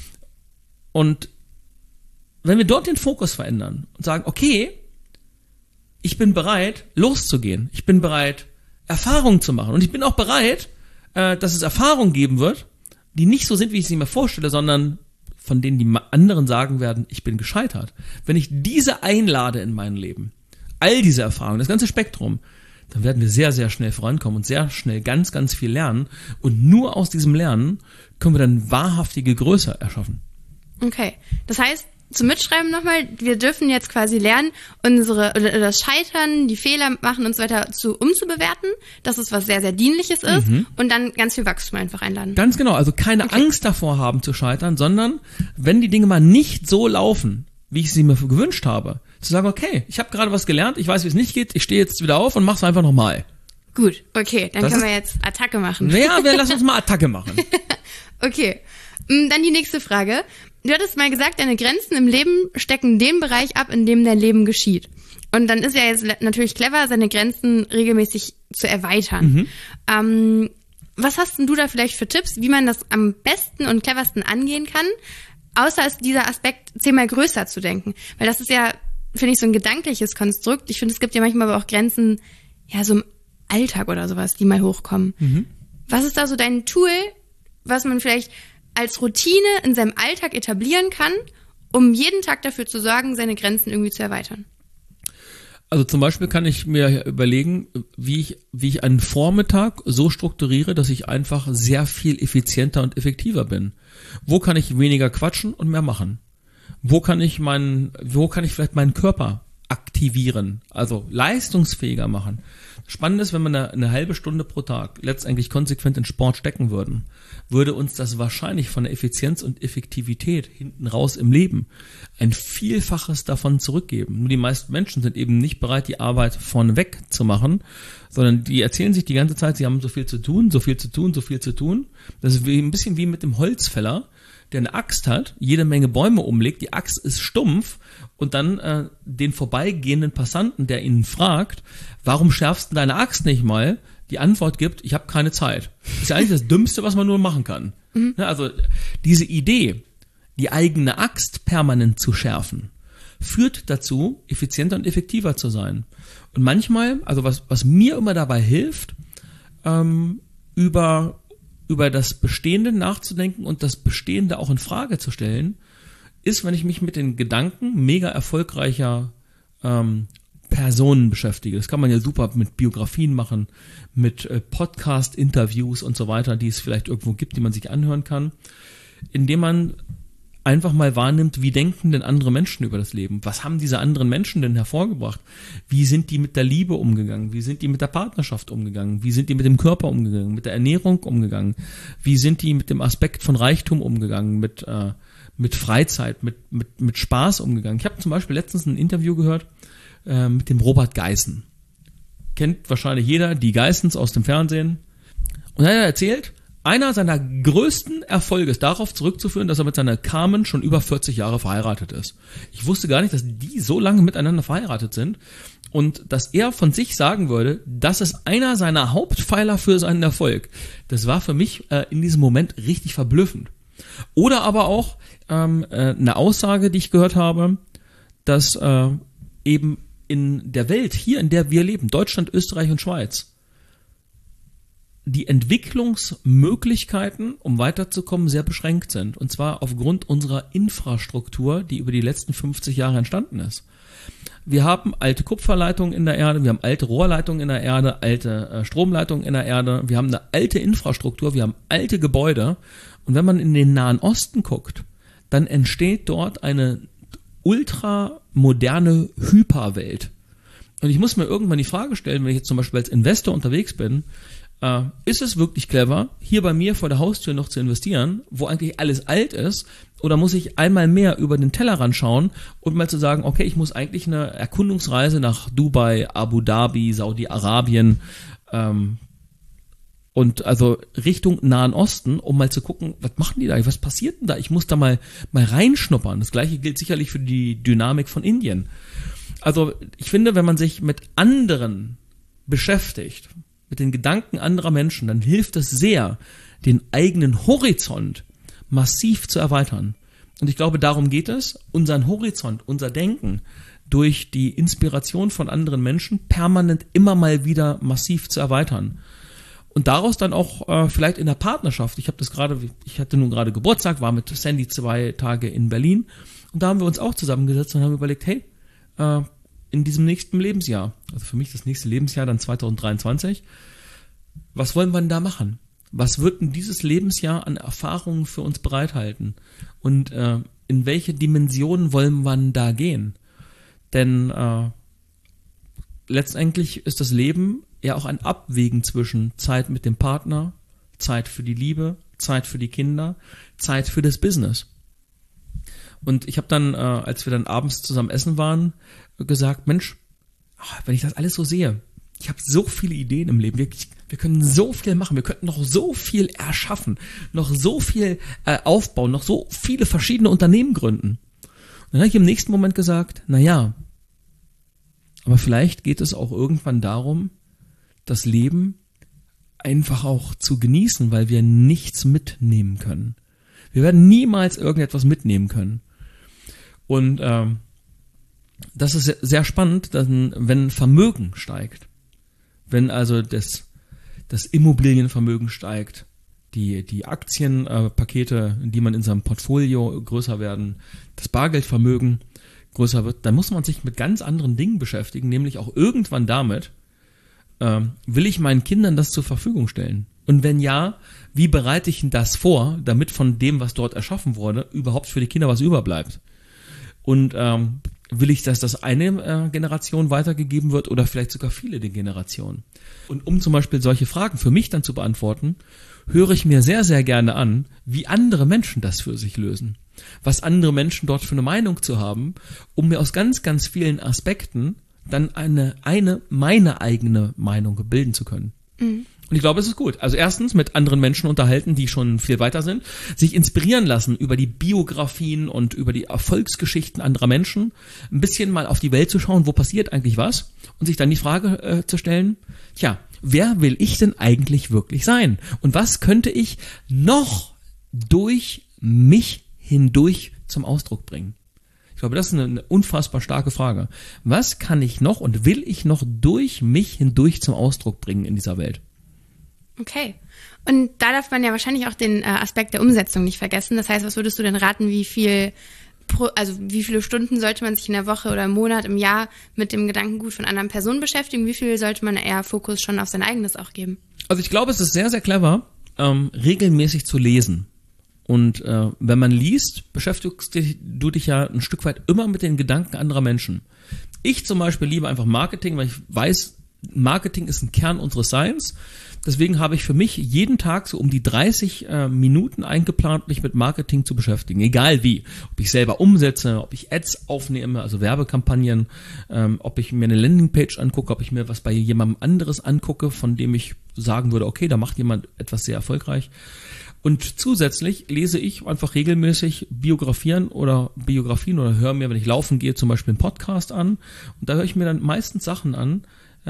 Und wenn wir dort den Fokus verändern und sagen, okay, ich bin bereit, loszugehen. Ich bin bereit, Erfahrungen zu machen. Und ich bin auch bereit, dass es Erfahrungen geben wird, die nicht so sind, wie ich sie mir vorstelle, sondern von denen die anderen sagen werden, ich bin gescheitert. Wenn ich diese einlade in mein Leben, all diese Erfahrungen, das ganze Spektrum, dann werden wir sehr, sehr schnell vorankommen und sehr schnell ganz, ganz viel lernen. Und nur aus diesem Lernen können wir dann wahrhaftige Größe erschaffen. Okay, das heißt, zum Mitschreiben nochmal, wir dürfen jetzt quasi lernen, das Scheitern, die Fehler machen und so weiter umzubewerten, dass es was sehr, sehr Dienliches ist und dann ganz viel Wachstum einfach einladen. Ganz genau, also keine Angst davor haben zu scheitern, sondern wenn die Dinge mal nicht so laufen, wie ich sie mir gewünscht habe, zu sagen, okay, ich habe gerade was gelernt, ich weiß, wie es nicht geht, ich stehe jetzt wieder auf und mach's einfach nochmal. Gut, okay, dann können wir jetzt Attacke machen. Ja, wir lassen uns mal Attacke machen. Okay, dann die nächste Frage. Du hattest mal gesagt, deine Grenzen im Leben stecken den Bereich ab, in dem dein Leben geschieht. Und dann ist ja jetzt natürlich clever, seine Grenzen regelmäßig zu erweitern. Was hast denn du da vielleicht für Tipps, wie man das am besten und cleversten angehen kann, außer als dieser Aspekt 10-mal größer zu denken? Weil das ist ja, finde ich, so ein gedankliches Konstrukt. Ich finde, es gibt ja manchmal aber auch Grenzen, ja, so im Alltag oder sowas, die mal hochkommen. Was ist da so dein Tool, was man vielleicht als Routine in seinem Alltag etablieren kann, um jeden Tag dafür zu sorgen, seine Grenzen irgendwie zu erweitern? Also zum Beispiel kann ich mir überlegen, wie ich einen Vormittag so strukturiere, dass ich einfach sehr viel effizienter und effektiver bin. Wo kann ich weniger quatschen und mehr machen? Wo kann ich vielleicht meinen Körper aktivieren, also leistungsfähiger machen? Spannend ist, wenn wir eine halbe Stunde pro Tag letztendlich konsequent in Sport stecken würden, würde uns das wahrscheinlich von der Effizienz und Effektivität hinten raus im Leben ein Vielfaches davon zurückgeben. Nur die meisten Menschen sind eben nicht bereit, die Arbeit vorneweg zu machen, sondern die erzählen sich die ganze Zeit, sie haben so viel zu tun, so viel zu tun, so viel zu tun. Das ist ein bisschen wie mit dem Holzfäller, der eine Axt hat, jede Menge Bäume umlegt, die Axt ist stumpf und dann den vorbeigehenden Passanten, der ihn fragt, warum schärfst du deine Axt nicht mal, die Antwort gibt, ich habe keine Zeit. Das ist ja eigentlich das Dümmste, was man nur machen kann. Ja, also diese Idee, die eigene Axt permanent zu schärfen, führt dazu, effizienter und effektiver zu sein. Und manchmal, also was mir immer dabei hilft, über das Bestehende nachzudenken und das Bestehende auch in Frage zu stellen, ist, wenn ich mich mit den Gedanken mega erfolgreicher Personen beschäftige. Das kann man ja super mit Biografien machen, mit Podcast-Interviews und so weiter, die es vielleicht irgendwo gibt, die man sich anhören kann, indem man einfach mal wahrnimmt, wie denken denn andere Menschen über das Leben? Was haben diese anderen Menschen denn hervorgebracht? Wie sind die mit der Liebe umgegangen? Wie sind die mit der Partnerschaft umgegangen? Wie sind die mit dem Körper umgegangen? Mit der Ernährung umgegangen? Wie sind die mit dem Aspekt von Reichtum umgegangen? Mit Freizeit, mit Spaß umgegangen? Ich habe zum Beispiel letztens ein Interview gehört mit dem Robert Geißen. Kennt wahrscheinlich jeder, die Geissens aus dem Fernsehen. Und er hat erzählt, einer seiner größten Erfolge ist darauf zurückzuführen, dass er mit seiner Carmen schon über 40 Jahre verheiratet ist. Ich wusste gar nicht, dass die so lange miteinander verheiratet sind und dass er von sich sagen würde, das ist einer seiner Hauptpfeiler für seinen Erfolg. Das war für mich in diesem Moment richtig verblüffend. Oder aber auch eine Aussage, die ich gehört habe, dass eben in der Welt, hier in der wir leben, Deutschland, Österreich und Schweiz, die Entwicklungsmöglichkeiten, um weiterzukommen, sehr beschränkt sind. Und zwar aufgrund unserer Infrastruktur, die über die letzten 50 Jahre entstanden ist. Wir haben alte Kupferleitungen in der Erde, wir haben alte Rohrleitungen in der Erde, alte Stromleitungen in der Erde, wir haben eine alte Infrastruktur, wir haben alte Gebäude. Und wenn man in den Nahen Osten guckt, dann entsteht dort eine ultramoderne Hyperwelt. Und ich muss mir irgendwann die Frage stellen, wenn ich jetzt zum Beispiel als Investor unterwegs bin, ist es wirklich clever, hier bei mir vor der Haustür noch zu investieren, wo eigentlich alles alt ist, oder muss ich einmal mehr über den Tellerrand schauen und mal zu sagen, okay, ich muss eigentlich eine Erkundungsreise nach Dubai, Abu Dhabi, Saudi-Arabien Und also Richtung Nahen Osten, um mal zu gucken, was machen die da, was passiert denn da? Ich muss da mal reinschnuppern. Das Gleiche gilt sicherlich für die Dynamik von Indien. Also ich finde, wenn man sich mit anderen beschäftigt, mit den Gedanken anderer Menschen, dann hilft es sehr, den eigenen Horizont massiv zu erweitern. Und ich glaube, darum geht es, unseren Horizont, unser Denken durch die Inspiration von anderen Menschen permanent immer mal wieder massiv zu erweitern. Und daraus dann auch vielleicht in der Partnerschaft. Ich hatte nun gerade Geburtstag, war mit Sandy 2 Tage in Berlin und da haben wir uns auch zusammengesetzt und haben überlegt, hey, in diesem nächsten Lebensjahr, also für mich das nächste Lebensjahr dann 2023, was wollen wir denn da machen? Was wird denn dieses Lebensjahr an Erfahrungen für uns bereithalten? Und in welche Dimensionen wollen wir denn da gehen? Denn letztendlich ist das Leben ja auch ein Abwägen zwischen Zeit mit dem Partner, Zeit für die Liebe, Zeit für die Kinder, Zeit für das Business. Und ich habe dann, als wir dann abends zusammen essen waren, gesagt, Mensch, wenn ich das alles so sehe, ich habe so viele Ideen im Leben, wir können so viel machen, wir könnten noch so viel erschaffen, noch so viel aufbauen, noch so viele verschiedene Unternehmen gründen. Und dann habe ich im nächsten Moment gesagt, naja, aber vielleicht geht es auch irgendwann darum, das Leben einfach auch zu genießen, weil wir nichts mitnehmen können. Wir werden niemals irgendetwas mitnehmen können. Und das ist sehr spannend, wenn Vermögen steigt, wenn also das Immobilienvermögen steigt, die Aktienpakete, die man in seinem Portfolio größer werden, das Bargeldvermögen größer wird, dann muss man sich mit ganz anderen Dingen beschäftigen, nämlich auch irgendwann damit, will ich meinen Kindern das zur Verfügung stellen? Und wenn ja, wie bereite ich denn das vor, damit von dem, was dort erschaffen wurde, überhaupt für die Kinder was überbleibt? Und will ich, dass das eine Generation weitergegeben wird oder vielleicht sogar viele Generationen? Und um zum Beispiel solche Fragen für mich dann zu beantworten, höre ich mir sehr, sehr gerne an, wie andere Menschen das für sich lösen. Was andere Menschen dort für eine Meinung zu haben, um mir aus ganz, ganz vielen Aspekten dann meine eigene Meinung bilden zu können. Mhm. Und ich glaube, es ist gut. Also erstens mit anderen Menschen unterhalten, die schon viel weiter sind, sich inspirieren lassen über die Biografien und über die Erfolgsgeschichten anderer Menschen, ein bisschen mal auf die Welt zu schauen, wo passiert eigentlich was und sich dann die Frage zu stellen, tja, wer will ich denn eigentlich wirklich sein? Und was könnte ich noch durch mich hindurch zum Ausdruck bringen? Ich glaube, das ist eine unfassbar starke Frage. Was kann ich noch und will ich noch durch mich hindurch zum Ausdruck bringen in dieser Welt? Okay. Und da darf man ja wahrscheinlich auch den Aspekt der Umsetzung nicht vergessen. Das heißt, was würdest du denn raten, wie viele Stunden sollte man sich in der Woche oder im Monat, im Jahr mit dem Gedankengut von anderen Personen beschäftigen? Wie viel sollte man eher Fokus schon auf sein eigenes auch geben? Also ich glaube, es ist sehr, sehr clever, regelmäßig zu lesen. Und wenn man liest, beschäftigst du dich ja ein Stück weit immer mit den Gedanken anderer Menschen. Ich zum Beispiel liebe einfach Marketing, weil ich weiß, Marketing ist ein Kern unseres Seins. Deswegen habe ich für mich jeden Tag so um die 30 Minuten eingeplant, mich mit Marketing zu beschäftigen. Egal wie. Ob ich selber umsetze, ob ich Ads aufnehme, also Werbekampagnen, ob ich mir eine Landingpage angucke, ob ich mir was bei jemandem anderes angucke, von dem ich sagen würde, okay, da macht jemand etwas sehr erfolgreich. Und zusätzlich lese ich einfach regelmäßig Biografien oder höre mir, wenn ich laufen gehe, zum Beispiel einen Podcast an. Und da höre ich mir dann meistens Sachen an,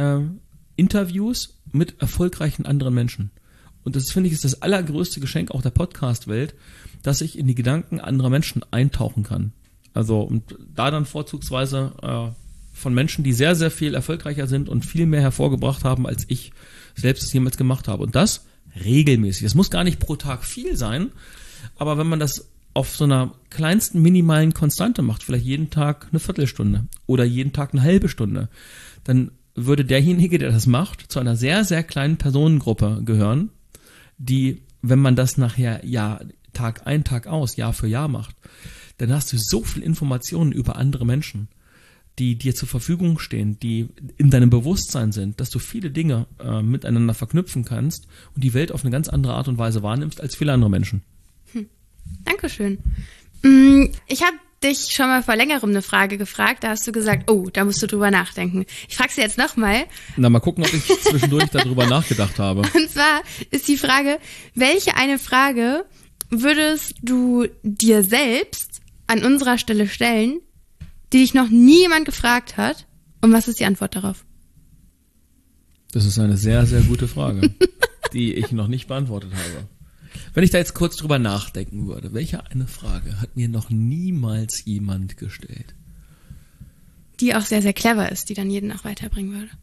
Interviews mit erfolgreichen anderen Menschen. Und das, finde ich, ist das allergrößte Geschenk auch der Podcast-Welt, dass ich in die Gedanken anderer Menschen eintauchen kann. Also, und da dann vorzugsweise von Menschen, die sehr, sehr viel erfolgreicher sind und viel mehr hervorgebracht haben, als ich selbst es jemals gemacht habe. Und das regelmäßig. Das muss gar nicht pro Tag viel sein, aber wenn man das auf so einer kleinsten minimalen Konstante macht, vielleicht jeden Tag eine Viertelstunde oder jeden Tag eine halbe Stunde, dann würde derjenige, der das macht, zu einer sehr, sehr kleinen Personengruppe gehören, die, wenn man das nachher Tag ein, Tag aus, Jahr für Jahr macht, dann hast du so viel Informationen über andere Menschen, die dir zur Verfügung stehen, die in deinem Bewusstsein sind, dass du viele Dinge miteinander verknüpfen kannst und die Welt auf eine ganz andere Art und Weise wahrnimmst als viele andere Menschen. Dankeschön. Ich habe dich schon mal vor längerem eine Frage gefragt, da hast du gesagt, oh, da musst du drüber nachdenken. Ich frage sie jetzt nochmal. Na, mal gucken, ob ich zwischendurch darüber nachgedacht habe. Und zwar ist die Frage, welche eine Frage würdest du dir selbst an unserer Stelle stellen, die dich noch nie jemand gefragt hat? Und was ist die Antwort darauf? Das ist eine sehr, sehr gute Frage, die ich noch nicht beantwortet habe. Wenn ich da jetzt kurz drüber nachdenken würde, welche eine Frage hat mir noch niemals jemand gestellt? Die auch sehr, sehr clever ist, die dann jeden auch weiterbringen würde.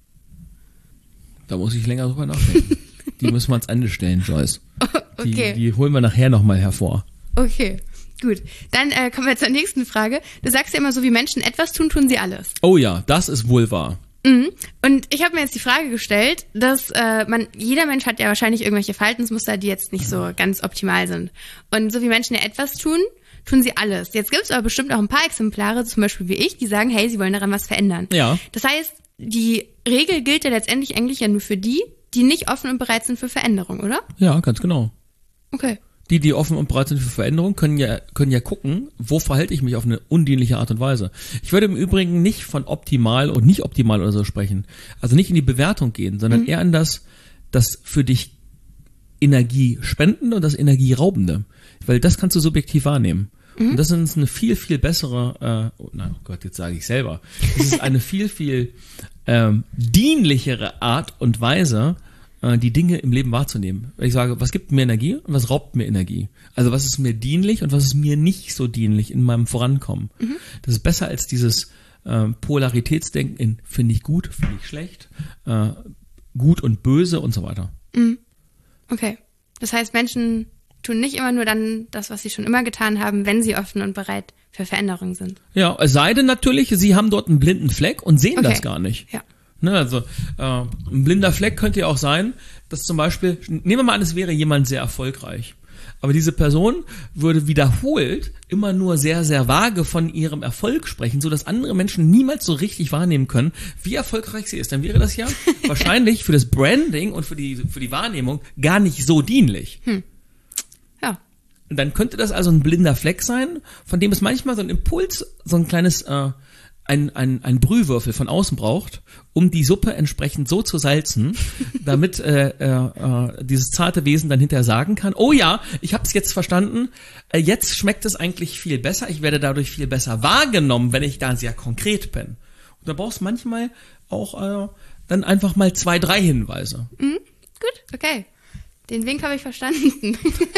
Da muss ich länger drüber nachdenken. Die müssen wir ans Ende stellen, Joyce. Okay. Die holen wir nachher nochmal hervor. Okay, gut. Dann kommen wir zur nächsten Frage. Du sagst ja immer, so wie Menschen etwas tun, tun sie alles. Oh ja, das ist wohl wahr. Mhm. Und ich habe mir jetzt die Frage gestellt, dass jeder Mensch hat ja wahrscheinlich irgendwelche Verhaltensmuster, die jetzt nicht so ganz optimal sind. Und so wie Menschen ja etwas tun, tun sie alles. Jetzt gibt es aber bestimmt auch ein paar Exemplare, zum Beispiel wie ich, die sagen, hey, sie wollen daran was verändern. Ja. Das heißt, die Regel gilt ja letztendlich eigentlich ja nur für die nicht offen und bereit sind für Veränderung, oder? Ja, ganz genau. Okay. Die offen und bereit sind für Veränderung, können ja gucken, wo verhalte ich mich auf eine undienliche Art und Weise. Ich würde im Übrigen nicht von optimal und nicht optimal oder so sprechen. Also nicht in die Bewertung gehen, sondern eher an das für dich Energie spendende und das Energieraubende. Weil das kannst du subjektiv wahrnehmen. Und das ist eine viel, viel bessere, oh Gott, jetzt sage ich selber. Das ist eine viel, viel dienlichere Art und Weise, die Dinge im Leben wahrzunehmen. Weil ich sage, was gibt mir Energie und was raubt mir Energie? Also was ist mir dienlich und was ist mir nicht so dienlich in meinem Vorankommen? Das ist besser als dieses Polaritätsdenken in finde ich gut, finde ich schlecht, gut und böse und so weiter. Okay. Das heißt, Menschen tun nicht immer nur dann das, was sie schon immer getan haben, wenn sie offen und bereit für Veränderungen sind. Ja, es sei denn natürlich, sie haben dort einen blinden Fleck und sehen das gar nicht. Ja. Ne, also ein blinder Fleck könnte ja auch sein, dass zum Beispiel, nehmen wir mal an, es wäre jemand sehr erfolgreich. Aber diese Person würde wiederholt immer nur sehr, sehr vage von ihrem Erfolg sprechen, so dass andere Menschen niemals so richtig wahrnehmen können, wie erfolgreich sie ist. Dann wäre das ja wahrscheinlich für das Branding und für die Wahrnehmung gar nicht so dienlich. Ja. Und dann könnte das also ein blinder Fleck sein, von dem es manchmal so ein Impuls, so ein kleines ein Brühwürfel von außen braucht, um die Suppe entsprechend so zu salzen, damit dieses zarte Wesen dann hinterher sagen kann, oh ja, ich habe es jetzt verstanden, jetzt schmeckt es eigentlich viel besser, ich werde dadurch viel besser wahrgenommen, wenn ich da sehr konkret bin. Und da brauchst du manchmal auch dann einfach mal 2, 3 Hinweise. Gut, okay. Den Wink habe ich verstanden.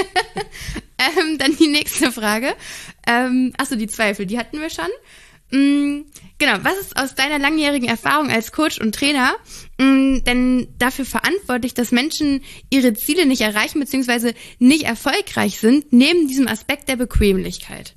Dann die nächste Frage. Achso, die Zweifel, die hatten wir schon. Genau, was ist aus deiner langjährigen Erfahrung als Coach und Trainer denn dafür verantwortlich, dass Menschen ihre Ziele nicht erreichen bzw. nicht erfolgreich sind, neben diesem Aspekt der Bequemlichkeit?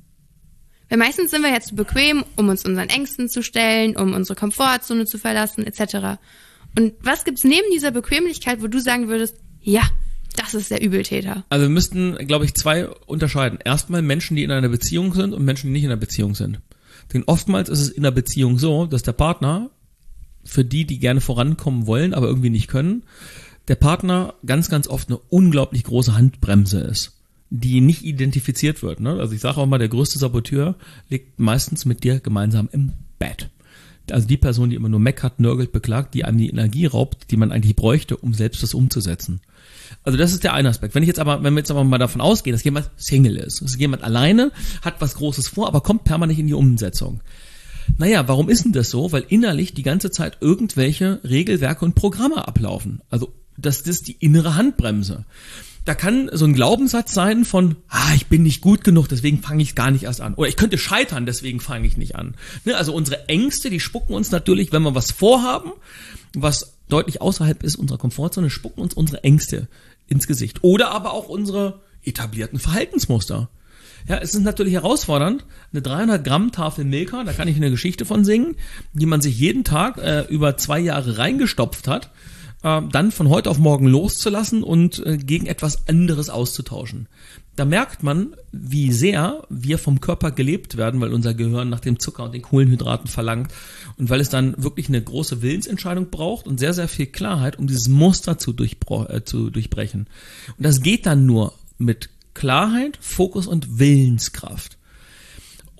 Weil meistens sind wir ja zu bequem, um uns unseren Ängsten zu stellen, um unsere Komfortzone zu verlassen etc. Und was gibt's neben dieser Bequemlichkeit, wo du sagen würdest, ja, das ist der Übeltäter? Also wir müssten, glaube ich, 2 unterscheiden. Erstmal Menschen, die in einer Beziehung sind und Menschen, die nicht in einer Beziehung sind. Denn oftmals ist es in der Beziehung so, dass der Partner, für die gerne vorankommen wollen, aber irgendwie nicht können, der Partner ganz, ganz oft eine unglaublich große Handbremse ist, die nicht identifiziert wird. Ne? Also ich sage auch mal, der größte Saboteur liegt meistens mit dir gemeinsam im Bett. Also die Person, die immer nur meckert, nörgelt, beklagt, die einem die Energie raubt, die man eigentlich bräuchte, um selbst das umzusetzen. Also das ist der eine Aspekt. Wenn wir jetzt aber mal davon ausgehen, dass jemand Single ist, dass jemand alleine hat was Großes vor, aber kommt permanent in die Umsetzung. Naja, warum ist denn das so? Weil innerlich die ganze Zeit irgendwelche Regelwerke und Programme ablaufen. Also das ist die innere Handbremse. Da kann so ein Glaubenssatz sein von, ich bin nicht gut genug, deswegen fange ich gar nicht erst an. Oder ich könnte scheitern, deswegen fange ich nicht an. Ne? Also unsere Ängste, die spucken uns natürlich, wenn wir was vorhaben, was deutlich außerhalb ist unserer Komfortzone, spucken uns unsere Ängste ins Gesicht. Oder aber auch unsere etablierten Verhaltensmuster. Ja, es ist natürlich herausfordernd, eine 300 Gramm Tafel Milka, da kann ich eine Geschichte von singen, die man sich jeden Tag über 2 Jahre reingestopft hat, dann von heute auf morgen loszulassen und gegen etwas anderes auszutauschen. Da merkt man, wie sehr wir vom Körper gelebt werden, weil unser Gehirn nach dem Zucker und den Kohlenhydraten verlangt und weil es dann wirklich eine große Willensentscheidung braucht und sehr, sehr viel Klarheit, um dieses Muster zu durchbrechen. Und das geht dann nur mit Klarheit, Fokus und Willenskraft.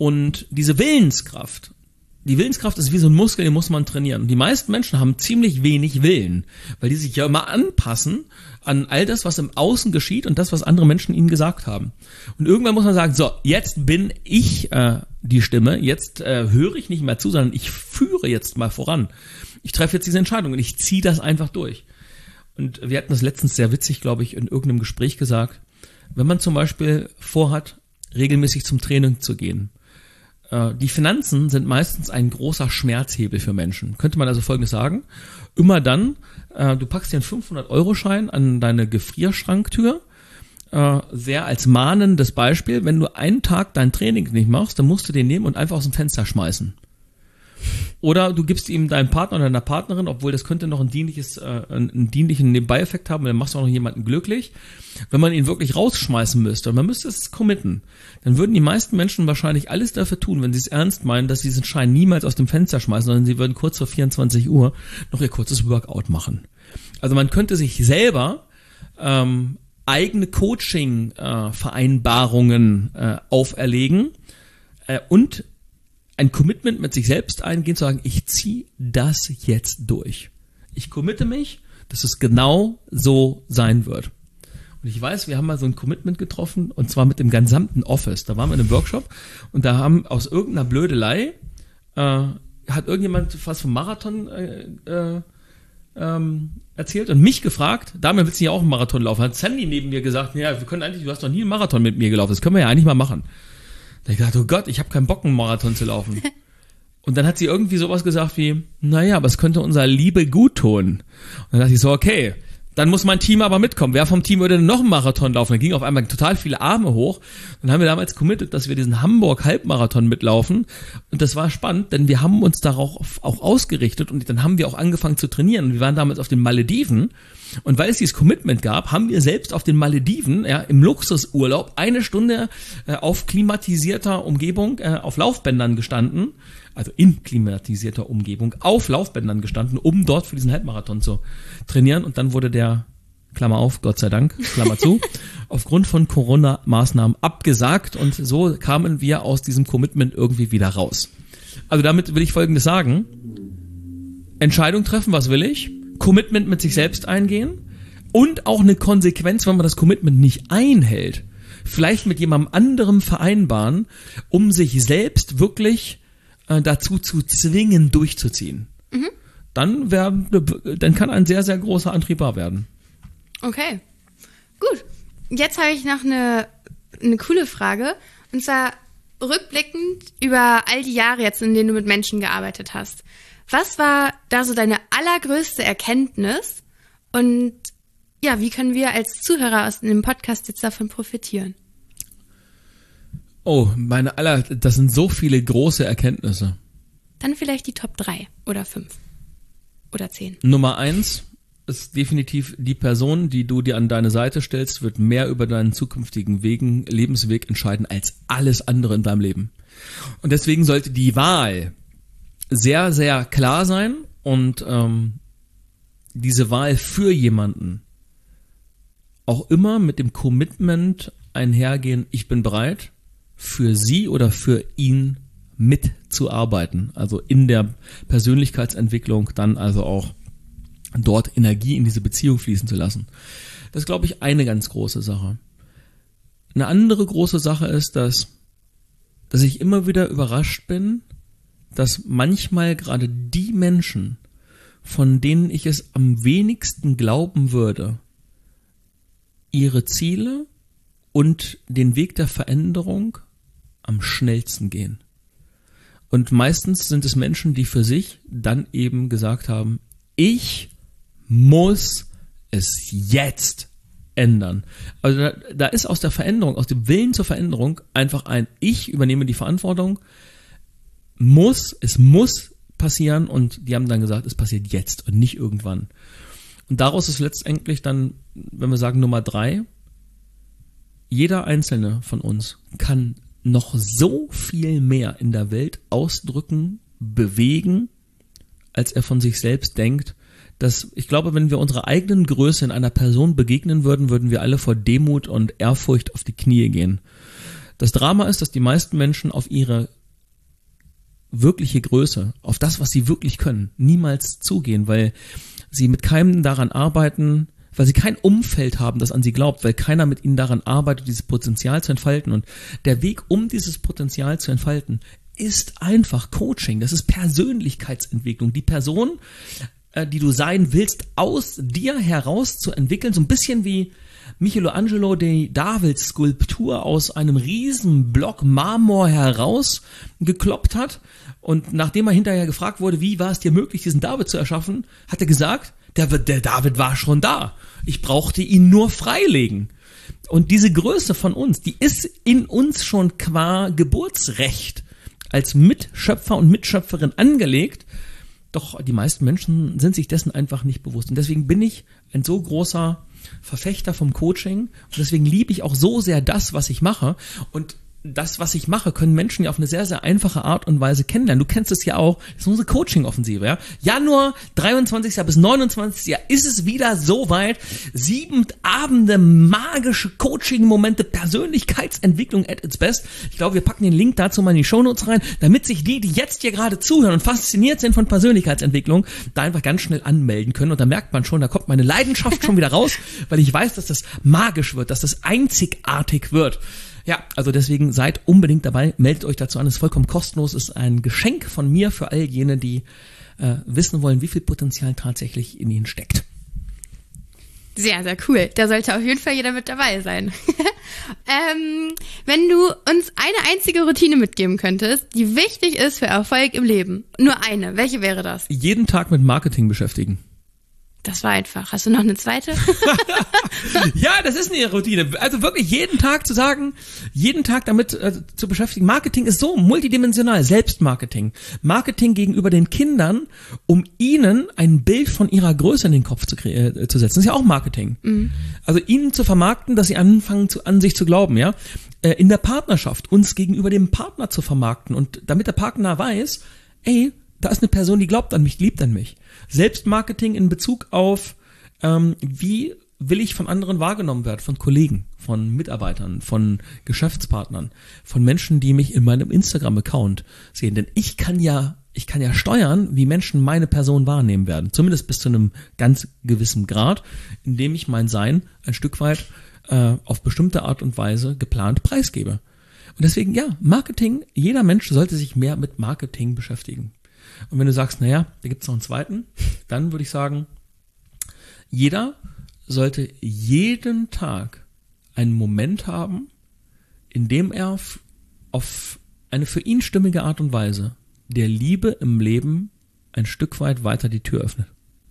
Und diese Willenskraft, die Willenskraft ist wie so ein Muskel, den muss man trainieren. Und die meisten Menschen haben ziemlich wenig Willen, weil die sich ja immer anpassen an all das, was im Außen geschieht und das, was andere Menschen ihnen gesagt haben. Und irgendwann muss man sagen, so, jetzt bin ich die Stimme, jetzt höre ich nicht mehr zu, sondern ich führe jetzt mal voran. Ich treffe jetzt diese Entscheidung und ich ziehe das einfach durch. Und wir hatten das letztens sehr witzig, glaube ich, in irgendeinem Gespräch gesagt, wenn man zum Beispiel vorhat, regelmäßig zum Training zu gehen. Die Finanzen sind meistens ein großer Schmerzhebel für Menschen. Könnte man also Folgendes sagen, immer dann, du packst dir einen 500-Euro-Schein an deine Gefrierschranktür, sehr als mahnendes Beispiel, wenn du einen Tag dein Training nicht machst, dann musst du den nehmen und einfach aus dem Fenster schmeißen. Oder du gibst ihm deinem Partner oder deiner Partnerin, obwohl das könnte noch einen dienlichen Nebenbeieffekt haben, dann machst du auch noch jemanden glücklich. Wenn man ihn wirklich rausschmeißen müsste, und man müsste es committen, dann würden die meisten Menschen wahrscheinlich alles dafür tun, wenn sie es ernst meinen, dass sie diesen Schein niemals aus dem Fenster schmeißen, sondern sie würden kurz vor 24 Uhr noch ihr kurzes Workout machen. Also man könnte sich selber eigene Coaching-Vereinbarungen auferlegen und ein Commitment mit sich selbst eingehen, zu sagen, ich ziehe das jetzt durch. Ich committe mich, dass es genau so sein wird. Und ich weiß, wir haben mal so ein Commitment getroffen, und zwar mit dem gesamten Office. Da waren wir in einem Workshop und da haben aus irgendeiner Blödelei, hat irgendjemand was vom Marathon erzählt und mich gefragt, Damian, willst du ja auch einen Marathon laufen? Hat Sandy neben mir gesagt, ja, wir können eigentlich, du hast noch nie einen Marathon mit mir gelaufen, das können wir ja eigentlich mal machen. Da hab ich gedacht, oh Gott, ich habe keinen Bock, einen Marathon zu laufen. Und dann hat sie irgendwie sowas gesagt wie, naja, aber es könnte unserer Liebe gut tun. Und dann dachte ich so, okay, dann muss mein Team aber mitkommen. Wer vom Team würde denn noch einen Marathon laufen? Da gingen auf einmal total viele Arme hoch. Dann haben wir damals committed, dass wir diesen Hamburg-Halbmarathon mitlaufen. Und das war spannend, denn wir haben uns darauf auch ausgerichtet und dann haben wir auch angefangen zu trainieren. Wir waren damals auf den Malediven. Und weil es dieses Commitment gab, haben wir selbst auf den Malediven, ja, im Luxusurlaub 1 Stunde auf klimatisierter Umgebung auf Laufbändern gestanden, also in klimatisierter Umgebung auf Laufbändern gestanden, um dort für diesen Halbmarathon zu trainieren. Und dann wurde der, Klammer auf, Gott sei Dank, Klammer zu, aufgrund von Corona-Maßnahmen abgesagt. Und so kamen wir aus diesem Commitment irgendwie wieder raus. Also damit will ich Folgendes sagen. Entscheidung treffen, was will ich? Commitment mit sich selbst eingehen und auch eine Konsequenz, wenn man das Commitment nicht einhält, vielleicht mit jemandem anderem vereinbaren, um sich selbst wirklich dazu zu zwingen, durchzuziehen. Mhm. Dann kann ein sehr, sehr großer Antrieb wahr werden. Okay, gut. Jetzt habe ich noch eine coole Frage, und zwar rückblickend über all die Jahre jetzt, in denen du mit Menschen gearbeitet hast. Was war da so deine allergrößte Erkenntnis? Und ja, wie können wir als Zuhörer aus dem Podcast jetzt davon profitieren? Oh, das sind so viele große Erkenntnisse. Dann vielleicht die Top 3 oder 5 oder 10. Nummer 1 ist definitiv die Person, die du dir an deine Seite stellst, wird mehr über deinen zukünftigen Lebensweg entscheiden als alles andere in deinem Leben. Und deswegen sollte die Wahl sehr, sehr klar sein und diese Wahl für jemanden auch immer mit dem Commitment einhergehen, ich bin bereit, für sie oder für ihn mitzuarbeiten. Also in der Persönlichkeitsentwicklung dann also auch dort Energie in diese Beziehung fließen zu lassen. Das ist, glaube ich, eine ganz große Sache. Eine andere große Sache ist, dass ich immer wieder überrascht bin, dass manchmal gerade die Menschen, von denen ich es am wenigsten glauben würde, ihre Ziele und den Weg der Veränderung am schnellsten gehen. Und meistens sind es Menschen, die für sich dann eben gesagt haben, ich muss es jetzt ändern. Also da ist aus der Veränderung, aus dem Willen zur Veränderung einfach ich übernehme die Verantwortung, es muss passieren, und die haben dann gesagt, es passiert jetzt und nicht irgendwann. Und daraus ist letztendlich dann, wenn wir sagen Nummer 3, jeder Einzelne von uns kann noch so viel mehr in der Welt ausdrücken, bewegen, als er von sich selbst denkt, dass ich glaube, wenn wir unserer eigenen Größe in einer Person begegnen würden, würden wir alle vor Demut und Ehrfurcht auf die Knie gehen. Das Drama ist, dass die meisten Menschen auf ihre wirkliche Größe, auf das, was sie wirklich können, niemals zugehen, weil sie mit keinem daran arbeiten, weil sie kein Umfeld haben, das an sie glaubt, weil keiner mit ihnen daran arbeitet, dieses Potenzial zu entfalten. Und der Weg, um dieses Potenzial zu entfalten, ist einfach Coaching. Das ist Persönlichkeitsentwicklung. Die Person, die du sein willst, aus dir heraus zu entwickeln, so ein bisschen wie Michelangelo die David-Skulptur aus einem riesen Block Marmor herausgekloppt hat. Und nachdem er hinterher gefragt wurde, wie war es dir möglich, diesen David zu erschaffen, hat er gesagt, der David war schon da. Ich brauchte ihn nur freilegen. Und diese Größe von uns, die ist in uns schon qua Geburtsrecht als Mitschöpfer und Mitschöpferin angelegt. Doch die meisten Menschen sind sich dessen einfach nicht bewusst. Und deswegen bin ich ein so großer Verfechter vom Coaching. Und deswegen liebe ich auch so sehr das, was ich mache. Und das, was ich mache, können Menschen ja auf eine sehr, sehr einfache Art und Weise kennenlernen. Du kennst es ja auch, das ist unsere Coaching-Offensive, ja. Januar 23. bis 29. ist es wieder soweit. 7 Abende, magische Coaching-Momente, Persönlichkeitsentwicklung at its best. Ich glaube, wir packen den Link dazu mal in die Shownotes rein, damit sich die jetzt hier gerade zuhören und fasziniert sind von Persönlichkeitsentwicklung, da einfach ganz schnell anmelden können. Und da merkt man schon, da kommt meine Leidenschaft schon wieder raus, weil ich weiß, dass das magisch wird, dass das einzigartig wird. Ja, also deswegen seid unbedingt dabei, meldet euch dazu an, es ist vollkommen kostenlos, ist ein Geschenk von mir für all jene, die wissen wollen, wie viel Potenzial tatsächlich in ihnen steckt. Sehr, sehr cool. Da sollte auf jeden Fall jeder mit dabei sein. Wenn du uns eine einzige Routine mitgeben könntest, die wichtig ist für Erfolg im Leben, nur eine, welche wäre das? Jeden Tag mit Marketing beschäftigen. Das war einfach. Hast du noch eine zweite? Ja, das ist eine Routine. Also wirklich jeden Tag zu sagen, jeden Tag damit zu beschäftigen. Marketing ist so multidimensional. Selbstmarketing. Marketing gegenüber den Kindern, um ihnen ein Bild von ihrer Größe in den Kopf zu setzen. Das ist ja auch Marketing. Mhm. Also ihnen zu vermarkten, dass sie anfangen an sich zu glauben, ja. In der Partnerschaft uns gegenüber dem Partner zu vermarkten und damit der Partner weiß, ey, da ist eine Person, die glaubt an mich, liebt an mich. Selbstmarketing in Bezug auf, wie will ich von anderen wahrgenommen werden, von Kollegen, von Mitarbeitern, von Geschäftspartnern, von Menschen, die mich in meinem Instagram-Account sehen. Denn ich kann ja steuern, wie Menschen meine Person wahrnehmen werden. Zumindest bis zu einem ganz gewissen Grad, indem ich mein Sein ein Stück weit auf bestimmte Art und Weise geplant preisgebe. Und deswegen, ja, Marketing, jeder Mensch sollte sich mehr mit Marketing beschäftigen. Und wenn du sagst, naja, da gibt's noch einen zweiten, dann würde ich sagen, jeder sollte jeden Tag einen Moment haben, in dem er auf eine für ihn stimmige Art und Weise der Liebe im Leben ein Stück weit weiter die Tür öffnet.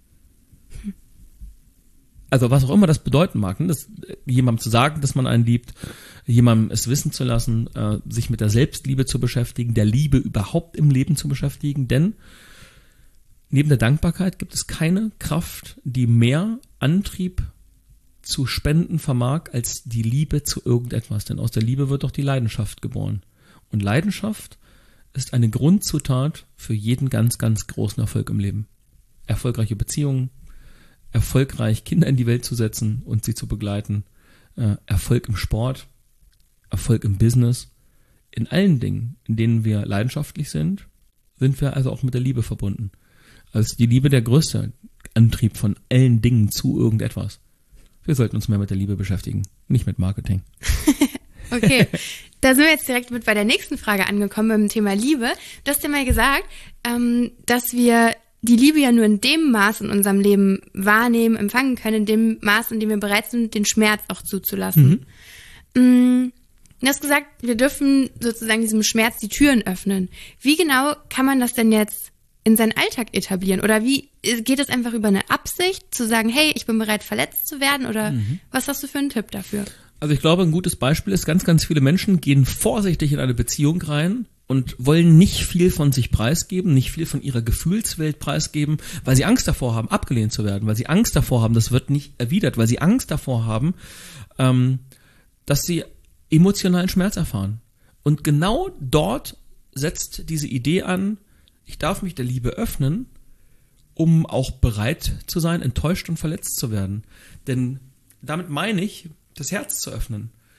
Also was auch immer das bedeuten mag, ne? Das, jemandem zu sagen, dass man einen liebt, jemandem es wissen zu lassen, sich mit der Selbstliebe zu beschäftigen, der Liebe überhaupt im Leben zu beschäftigen, denn neben der Dankbarkeit gibt es keine Kraft, die mehr Antrieb zu spenden vermag, als die Liebe zu irgendetwas, denn aus der Liebe wird doch die Leidenschaft geboren. Und Leidenschaft ist eine Grundzutat für jeden ganz, ganz großen Erfolg im Leben. Erfolgreiche Beziehungen, erfolgreich Kinder in die Welt zu setzen und sie zu begleiten, Erfolg im Sport, Erfolg im Business, in allen Dingen, in denen wir leidenschaftlich sind wir also auch mit der Liebe verbunden. Also die Liebe der größte Antrieb von allen Dingen zu irgendetwas. Wir sollten uns mehr mit der Liebe beschäftigen, nicht mit Marketing. Okay, da sind wir jetzt direkt mit bei der nächsten Frage angekommen beim Thema Liebe. Du hast ja mal gesagt, dass wir die Liebe ja nur in dem Maß in unserem Leben wahrnehmen, empfangen können, in dem Maß, in dem wir bereit sind, den Schmerz auch zuzulassen. Du hast gesagt, wir dürfen sozusagen diesem Schmerz die Türen öffnen. Wie genau kann man das denn jetzt in seinen Alltag etablieren? Oder wie geht es einfach über eine Absicht, zu sagen, hey, ich bin bereit, verletzt zu werden? Oder was hast du für einen Tipp dafür? Also ich glaube, ein gutes Beispiel ist, ganz, ganz viele Menschen gehen vorsichtig in eine Beziehung rein und wollen nicht viel von sich preisgeben, nicht viel von ihrer Gefühlswelt preisgeben, weil sie Angst davor haben, abgelehnt zu werden, weil sie Angst davor haben, das wird nicht erwidert, weil sie Angst davor haben, dass sie emotionalen Schmerz erfahren. Und genau dort setzt diese Idee an, ich darf mich der Liebe öffnen, um auch bereit zu sein, enttäuscht und verletzt zu werden. Denn damit meine ich, das Herz zu öffnen,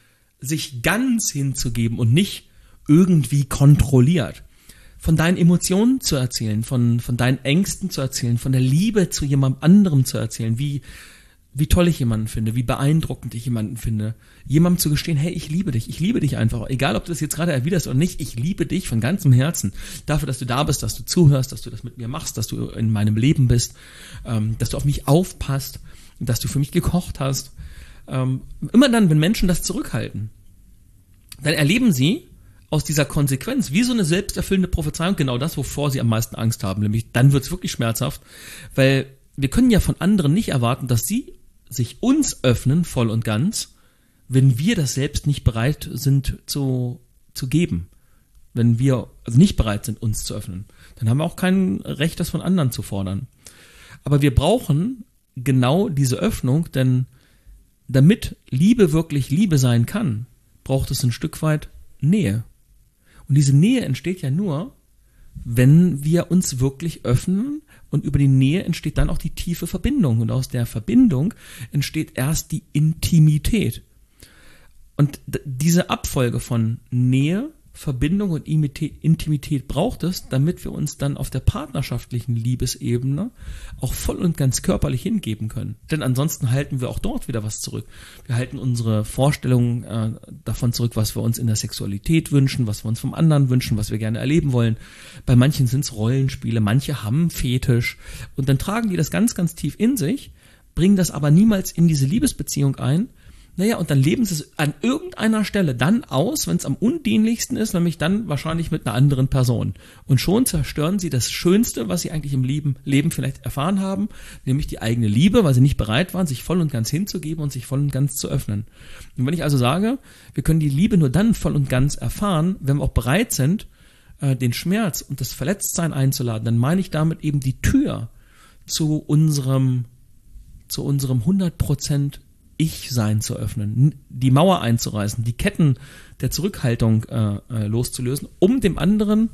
sich ganz hinzugeben und nicht irgendwie kontrolliert. Von deinen Emotionen zu erzählen, von deinen Ängsten zu erzählen, von der Liebe zu jemand anderem zu erzählen, wie toll ich jemanden finde, wie beeindruckend ich jemanden finde. Jemandem zu gestehen, hey, ich liebe dich einfach. Egal, ob du das jetzt gerade erwiderst oder nicht, ich liebe dich von ganzem Herzen. Dafür, dass du da bist, dass du zuhörst, dass du das mit mir machst, dass du in meinem Leben bist, dass du auf mich aufpasst, dass du für mich gekocht hast. Immer dann, wenn Menschen das zurückhalten, dann erleben sie aus dieser Konsequenz wie so eine selbsterfüllende Prophezeiung genau das, wovor sie am meisten Angst haben. Nämlich dann wird es wirklich schmerzhaft, weil wir können ja von anderen nicht erwarten, dass sie sich uns öffnen, voll und ganz, wenn wir das selbst nicht bereit sind zu geben. Wenn wir also nicht bereit sind, uns zu öffnen. Dann haben wir auch kein Recht, das von anderen zu fordern. Aber wir brauchen genau diese Öffnung, denn damit Liebe wirklich Liebe sein kann, braucht es ein Stück weit Nähe. Und diese Nähe entsteht ja nur, wenn wir uns wirklich öffnen, und über die Nähe entsteht dann auch die tiefe Verbindung. Und aus der Verbindung entsteht erst die Intimität. Und diese Abfolge von Nähe, Verbindung und Intimität braucht es, damit wir uns dann auf der partnerschaftlichen Liebesebene auch voll und ganz körperlich hingeben können. Denn ansonsten halten wir auch dort wieder was zurück. Wir halten unsere Vorstellungen davon zurück, was wir uns in der Sexualität wünschen, was wir uns vom anderen wünschen, was wir gerne erleben wollen. Bei manchen sind es Rollenspiele, manche haben Fetisch und dann tragen die das ganz, ganz tief in sich, bringen das aber niemals in diese Liebesbeziehung ein. Naja, und dann leben sie es an irgendeiner Stelle dann aus, wenn es am undienlichsten ist, nämlich dann wahrscheinlich mit einer anderen Person. Und schon zerstören sie das Schönste, was sie eigentlich im Leben vielleicht erfahren haben, nämlich die eigene Liebe, weil sie nicht bereit waren, sich voll und ganz hinzugeben und sich voll und ganz zu öffnen. Und wenn ich also sage, wir können die Liebe nur dann voll und ganz erfahren, wenn wir auch bereit sind, den Schmerz und das Verletztsein einzuladen, dann meine ich damit eben die Tür zu unserem 100% Ich-Sein zu öffnen, die Mauer einzureißen, die Ketten der Zurückhaltung loszulösen, um dem anderen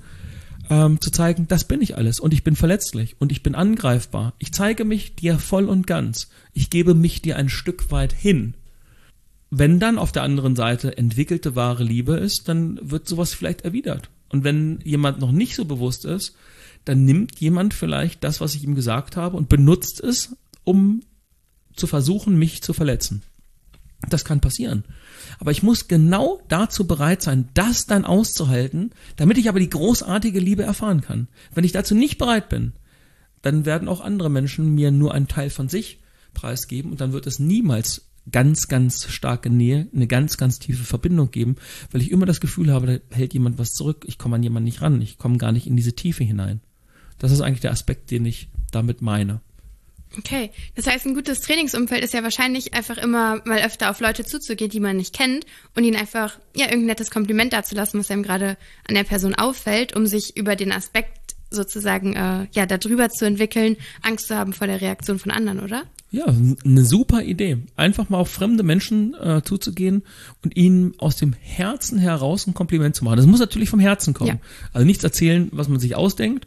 zu zeigen, das bin ich alles und ich bin verletzlich und ich bin angreifbar. Ich zeige mich dir voll und ganz. Ich gebe mich dir ein Stück weit hin. Wenn dann auf der anderen Seite entwickelte wahre Liebe ist, dann wird sowas vielleicht erwidert. Und wenn jemand noch nicht so bewusst ist, dann nimmt jemand vielleicht das, was ich ihm gesagt habe und benutzt es, um zu versuchen, mich zu verletzen. Das kann passieren. Aber ich muss genau dazu bereit sein, das dann auszuhalten, damit ich aber die großartige Liebe erfahren kann. Wenn ich dazu nicht bereit bin, dann werden auch andere Menschen mir nur einen Teil von sich preisgeben und dann wird es niemals ganz, ganz starke Nähe, eine ganz, ganz tiefe Verbindung geben, weil ich immer das Gefühl habe, da hält jemand was zurück, ich komme an jemanden nicht ran, ich komme gar nicht in diese Tiefe hinein. Das ist eigentlich der Aspekt, den ich damit meine. Okay, das heißt, ein gutes Trainingsumfeld ist ja wahrscheinlich einfach immer mal öfter auf Leute zuzugehen, die man nicht kennt und ihnen einfach irgendein nettes Kompliment dazulassen, was einem gerade an der Person auffällt, um sich über den Aspekt sozusagen darüber zu entwickeln, Angst zu haben vor der Reaktion von anderen, oder? Ja, eine super Idee. Einfach mal auf fremde Menschen zuzugehen und ihnen aus dem Herzen heraus ein Kompliment zu machen. Das muss natürlich vom Herzen kommen. Ja. Also nichts erzählen, was man sich ausdenkt.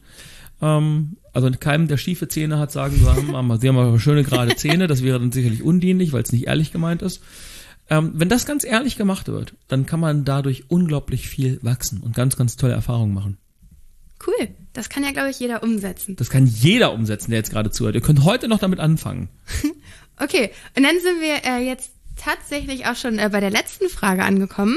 Also keinem, der schiefe Zähne hat, sagen, sie haben aber schöne gerade Zähne. Das wäre dann sicherlich undienlich, weil es nicht ehrlich gemeint ist. Wenn das ganz ehrlich gemacht wird, dann kann man dadurch unglaublich viel wachsen und ganz, ganz tolle Erfahrungen machen. Cool. Das kann ja, glaube ich, jeder umsetzen. Das kann jeder umsetzen, der jetzt gerade zuhört. Ihr könnt heute noch damit anfangen. Okay. Und dann sind wir jetzt tatsächlich auch schon bei der letzten Frage angekommen.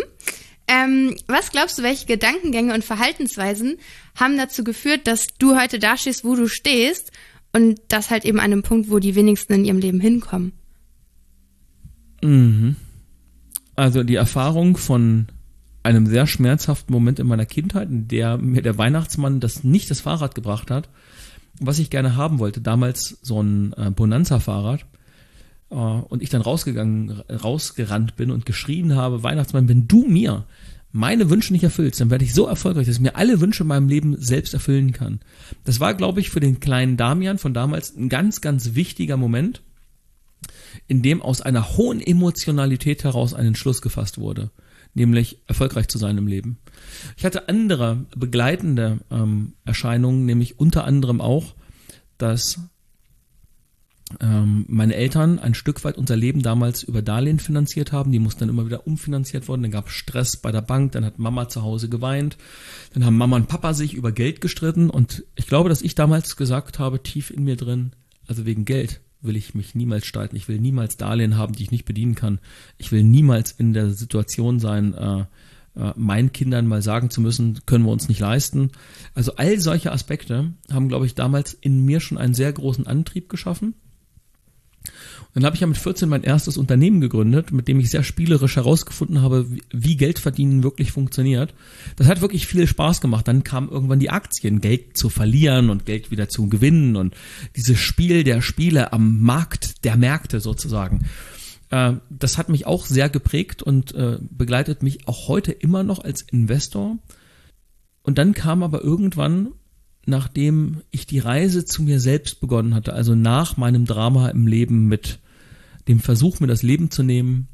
Was glaubst du, welche Gedankengänge und Verhaltensweisen haben dazu geführt, dass du heute da stehst, wo du stehst und das halt eben an einem Punkt, wo die wenigsten in ihrem Leben hinkommen? Also die Erfahrung von einem sehr schmerzhaften Moment in meiner Kindheit, in der mir der Weihnachtsmann nicht das Fahrrad gebracht hat, was ich gerne haben wollte, damals so ein Bonanza-Fahrrad, und ich dann rausgerannt bin und geschrien habe, Weihnachtsmann, wenn du mir meine Wünsche nicht erfüllst, dann werde ich so erfolgreich, dass ich mir alle Wünsche in meinem Leben selbst erfüllen kann. Das war, glaube ich, für den kleinen Damian von damals ein ganz, ganz wichtiger Moment, in dem aus einer hohen Emotionalität heraus ein Entschluss gefasst wurde, nämlich erfolgreich zu sein im Leben. Ich hatte andere begleitende Erscheinungen, nämlich unter anderem auch, dass meine Eltern ein Stück weit unser Leben damals über Darlehen finanziert haben. Die mussten dann immer wieder umfinanziert worden. Dann gab es Stress bei der Bank. Dann hat Mama zu Hause geweint. Dann haben Mama und Papa sich über Geld gestritten. Und ich glaube, dass ich damals gesagt habe, tief in mir drin, also wegen Geld will ich mich niemals streiten. Ich will niemals Darlehen haben, die ich nicht bedienen kann. Ich will niemals in der Situation sein, meinen Kindern mal sagen zu müssen, können wir uns nicht leisten. Also all solche Aspekte haben, glaube ich, damals in mir schon einen sehr großen Antrieb geschaffen. Und dann habe ich ja mit 14 mein erstes Unternehmen gegründet, mit dem ich sehr spielerisch herausgefunden habe, wie Geld verdienen wirklich funktioniert. Das hat wirklich viel Spaß gemacht. Dann kamen irgendwann die Aktien, Geld zu verlieren und Geld wieder zu gewinnen und dieses Spiel der Spiele am Markt der Märkte sozusagen. Das hat mich auch sehr geprägt und begleitet mich auch heute immer noch als Investor. Und dann kam aber irgendwann, nachdem ich die Reise zu mir selbst begonnen hatte, also nach meinem Drama im Leben mit dem Versuch, mir das Leben zu nehmen,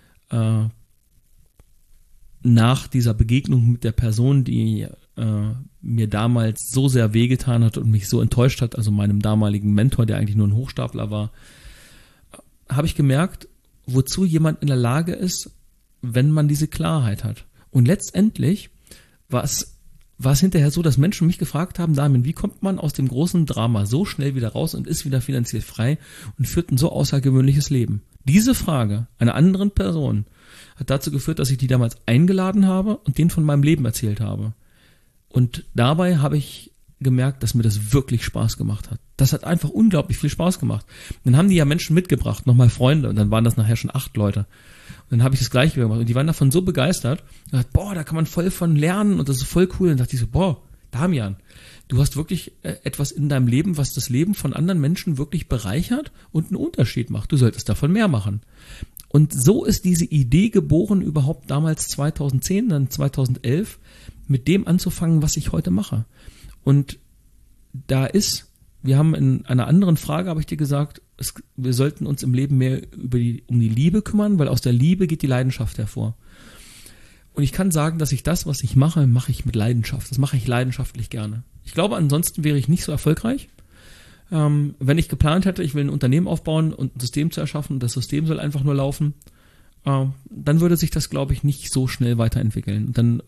nach dieser Begegnung mit der Person, die mir damals so sehr wehgetan hat und mich so enttäuscht hat, also meinem damaligen Mentor, der eigentlich nur ein Hochstapler war, habe ich gemerkt, wozu jemand in der Lage ist, wenn man diese Klarheit hat. Und letztendlich war es hinterher so, dass Menschen mich gefragt haben, Damian, wie kommt man aus dem großen Drama so schnell wieder raus und ist wieder finanziell frei und führt ein so außergewöhnliches Leben? Diese Frage einer anderen Person hat dazu geführt, dass ich die damals eingeladen habe und denen von meinem Leben erzählt habe. Und dabei habe ich gemerkt, dass mir das wirklich Spaß gemacht hat. Das hat einfach unglaublich viel Spaß gemacht. Dann haben die ja Menschen mitgebracht, nochmal Freunde, und dann waren das nachher schon 8 Leute. Und dann habe ich das Gleiche wieder gemacht und die waren davon so begeistert, und dachte, boah, da kann man voll von lernen und das ist voll cool. Und dann dachte ich so, boah, Damian, du hast wirklich etwas in deinem Leben, was das Leben von anderen Menschen wirklich bereichert und einen Unterschied macht. Du solltest davon mehr machen. Und so ist diese Idee geboren, überhaupt damals 2010, dann 2011, mit dem anzufangen, was ich heute mache. Und wir haben in einer anderen Frage, habe ich dir gesagt, wir sollten uns im Leben mehr um die Liebe kümmern, weil aus der Liebe geht die Leidenschaft hervor. Und ich kann sagen, dass ich das, was ich mache, mache ich mit Leidenschaft. Das mache ich leidenschaftlich gerne. Ich glaube, ansonsten wäre ich nicht so erfolgreich. Wenn ich geplant hätte, ich will ein Unternehmen aufbauen und ein System zu erschaffen, und das System soll einfach nur laufen, dann würde sich das, glaube ich, nicht so schnell weiterentwickeln. Und dann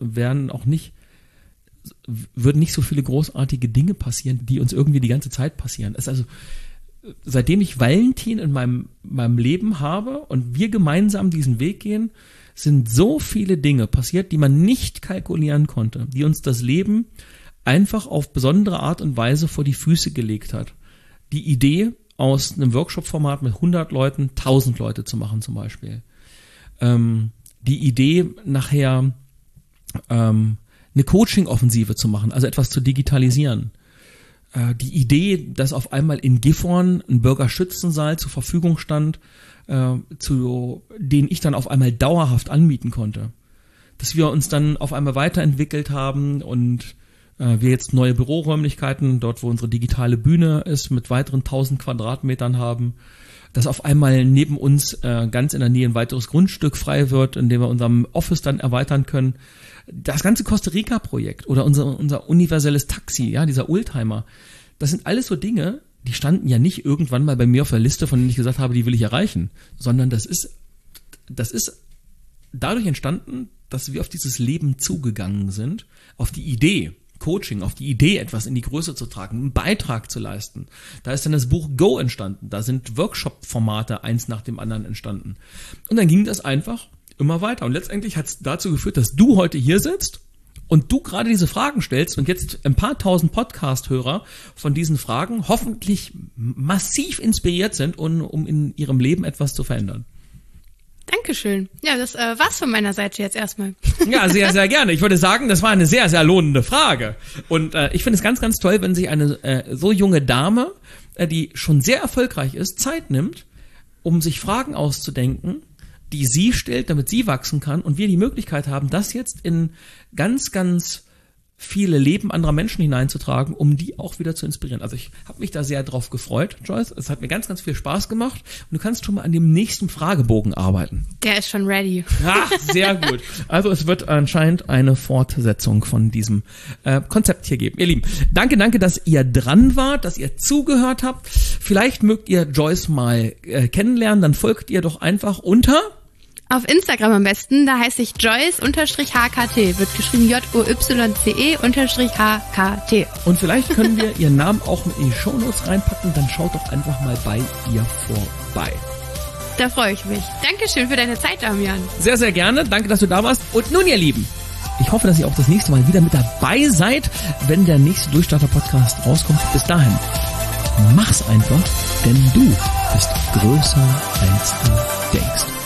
würden nicht so viele großartige Dinge passieren, die uns irgendwie die ganze Zeit passieren. Es ist also, seitdem ich Valentin in meinem Leben habe und wir gemeinsam diesen Weg gehen, sind so viele Dinge passiert, die man nicht kalkulieren konnte, die uns das Leben einfach auf besondere Art und Weise vor die Füße gelegt hat. Die Idee, aus einem Workshop-Format mit 100 Leuten 1000 Leute zu machen zum Beispiel. Die Idee, nachher eine Coaching-Offensive zu machen, also etwas zu digitalisieren. Die Idee, dass auf einmal in Gifhorn ein Bürgerschützensaal zur Verfügung stand, den ich dann auf einmal dauerhaft anmieten konnte. Dass wir uns dann auf einmal weiterentwickelt haben und wir jetzt neue Büroräumlichkeiten, dort wo unsere digitale Bühne ist, mit weiteren 1000 Quadratmetern haben. Dass auf einmal neben uns ganz in der Nähe ein weiteres Grundstück frei wird, in dem wir unserem Office dann erweitern können. Das ganze Costa Rica-Projekt oder unser universelles Taxi, ja, dieser Oldtimer, das sind alles so Dinge, die standen ja nicht irgendwann mal bei mir auf der Liste, von denen ich gesagt habe, die will ich erreichen, sondern das ist dadurch entstanden, dass wir auf dieses Leben zugegangen sind, auf die Idee, Coaching, auf die Idee, etwas in die Größe zu tragen, einen Beitrag zu leisten. Da ist dann das Buch Go entstanden, da sind Workshop-Formate eins nach dem anderen entstanden. Und dann ging das einfach immer weiter. Und letztendlich hat es dazu geführt, dass du heute hier sitzt und du gerade diese Fragen stellst und jetzt ein paar tausend Podcast-Hörer von diesen Fragen hoffentlich massiv inspiriert sind, um in ihrem Leben etwas zu verändern. Dankeschön. Ja, das war's von meiner Seite jetzt erstmal. Ja, sehr, sehr gerne. Ich würde sagen, das war eine sehr, sehr lohnende Frage. Und ich finde es ganz, ganz toll, wenn sich eine so junge Dame, die schon sehr erfolgreich ist, Zeit nimmt, um sich Fragen auszudenken, die sie stellt, damit sie wachsen kann und wir die Möglichkeit haben, das jetzt in ganz, ganz viele Leben anderer Menschen hineinzutragen, um die auch wieder zu inspirieren. Also ich habe mich da sehr drauf gefreut, Joyce. Es hat mir ganz, ganz viel Spaß gemacht und du kannst schon mal an dem nächsten Fragebogen arbeiten. Der ist schon ready. Ah, sehr gut. Also es wird anscheinend eine Fortsetzung von diesem Konzept hier geben. Ihr Lieben, danke, dass ihr dran wart, dass ihr zugehört habt. Vielleicht mögt ihr Joyce mal kennenlernen, dann folgt ihr doch einfach unter... Auf Instagram am besten, da heiße ich Joyce_HKT, wird geschrieben JOYCE_HKT. Und vielleicht können wir ihren Namen auch mit in die Shownotes reinpacken, dann schaut doch einfach mal bei ihr vorbei. Da freue ich mich. Dankeschön für deine Zeit, Damian. Sehr, sehr gerne. Danke, dass du da warst. Und nun, ihr Lieben, ich hoffe, dass ihr auch das nächste Mal wieder mit dabei seid, wenn der nächste Durchstarter-Podcast rauskommt. Bis dahin, mach's einfach, denn du bist größer, als du denkst.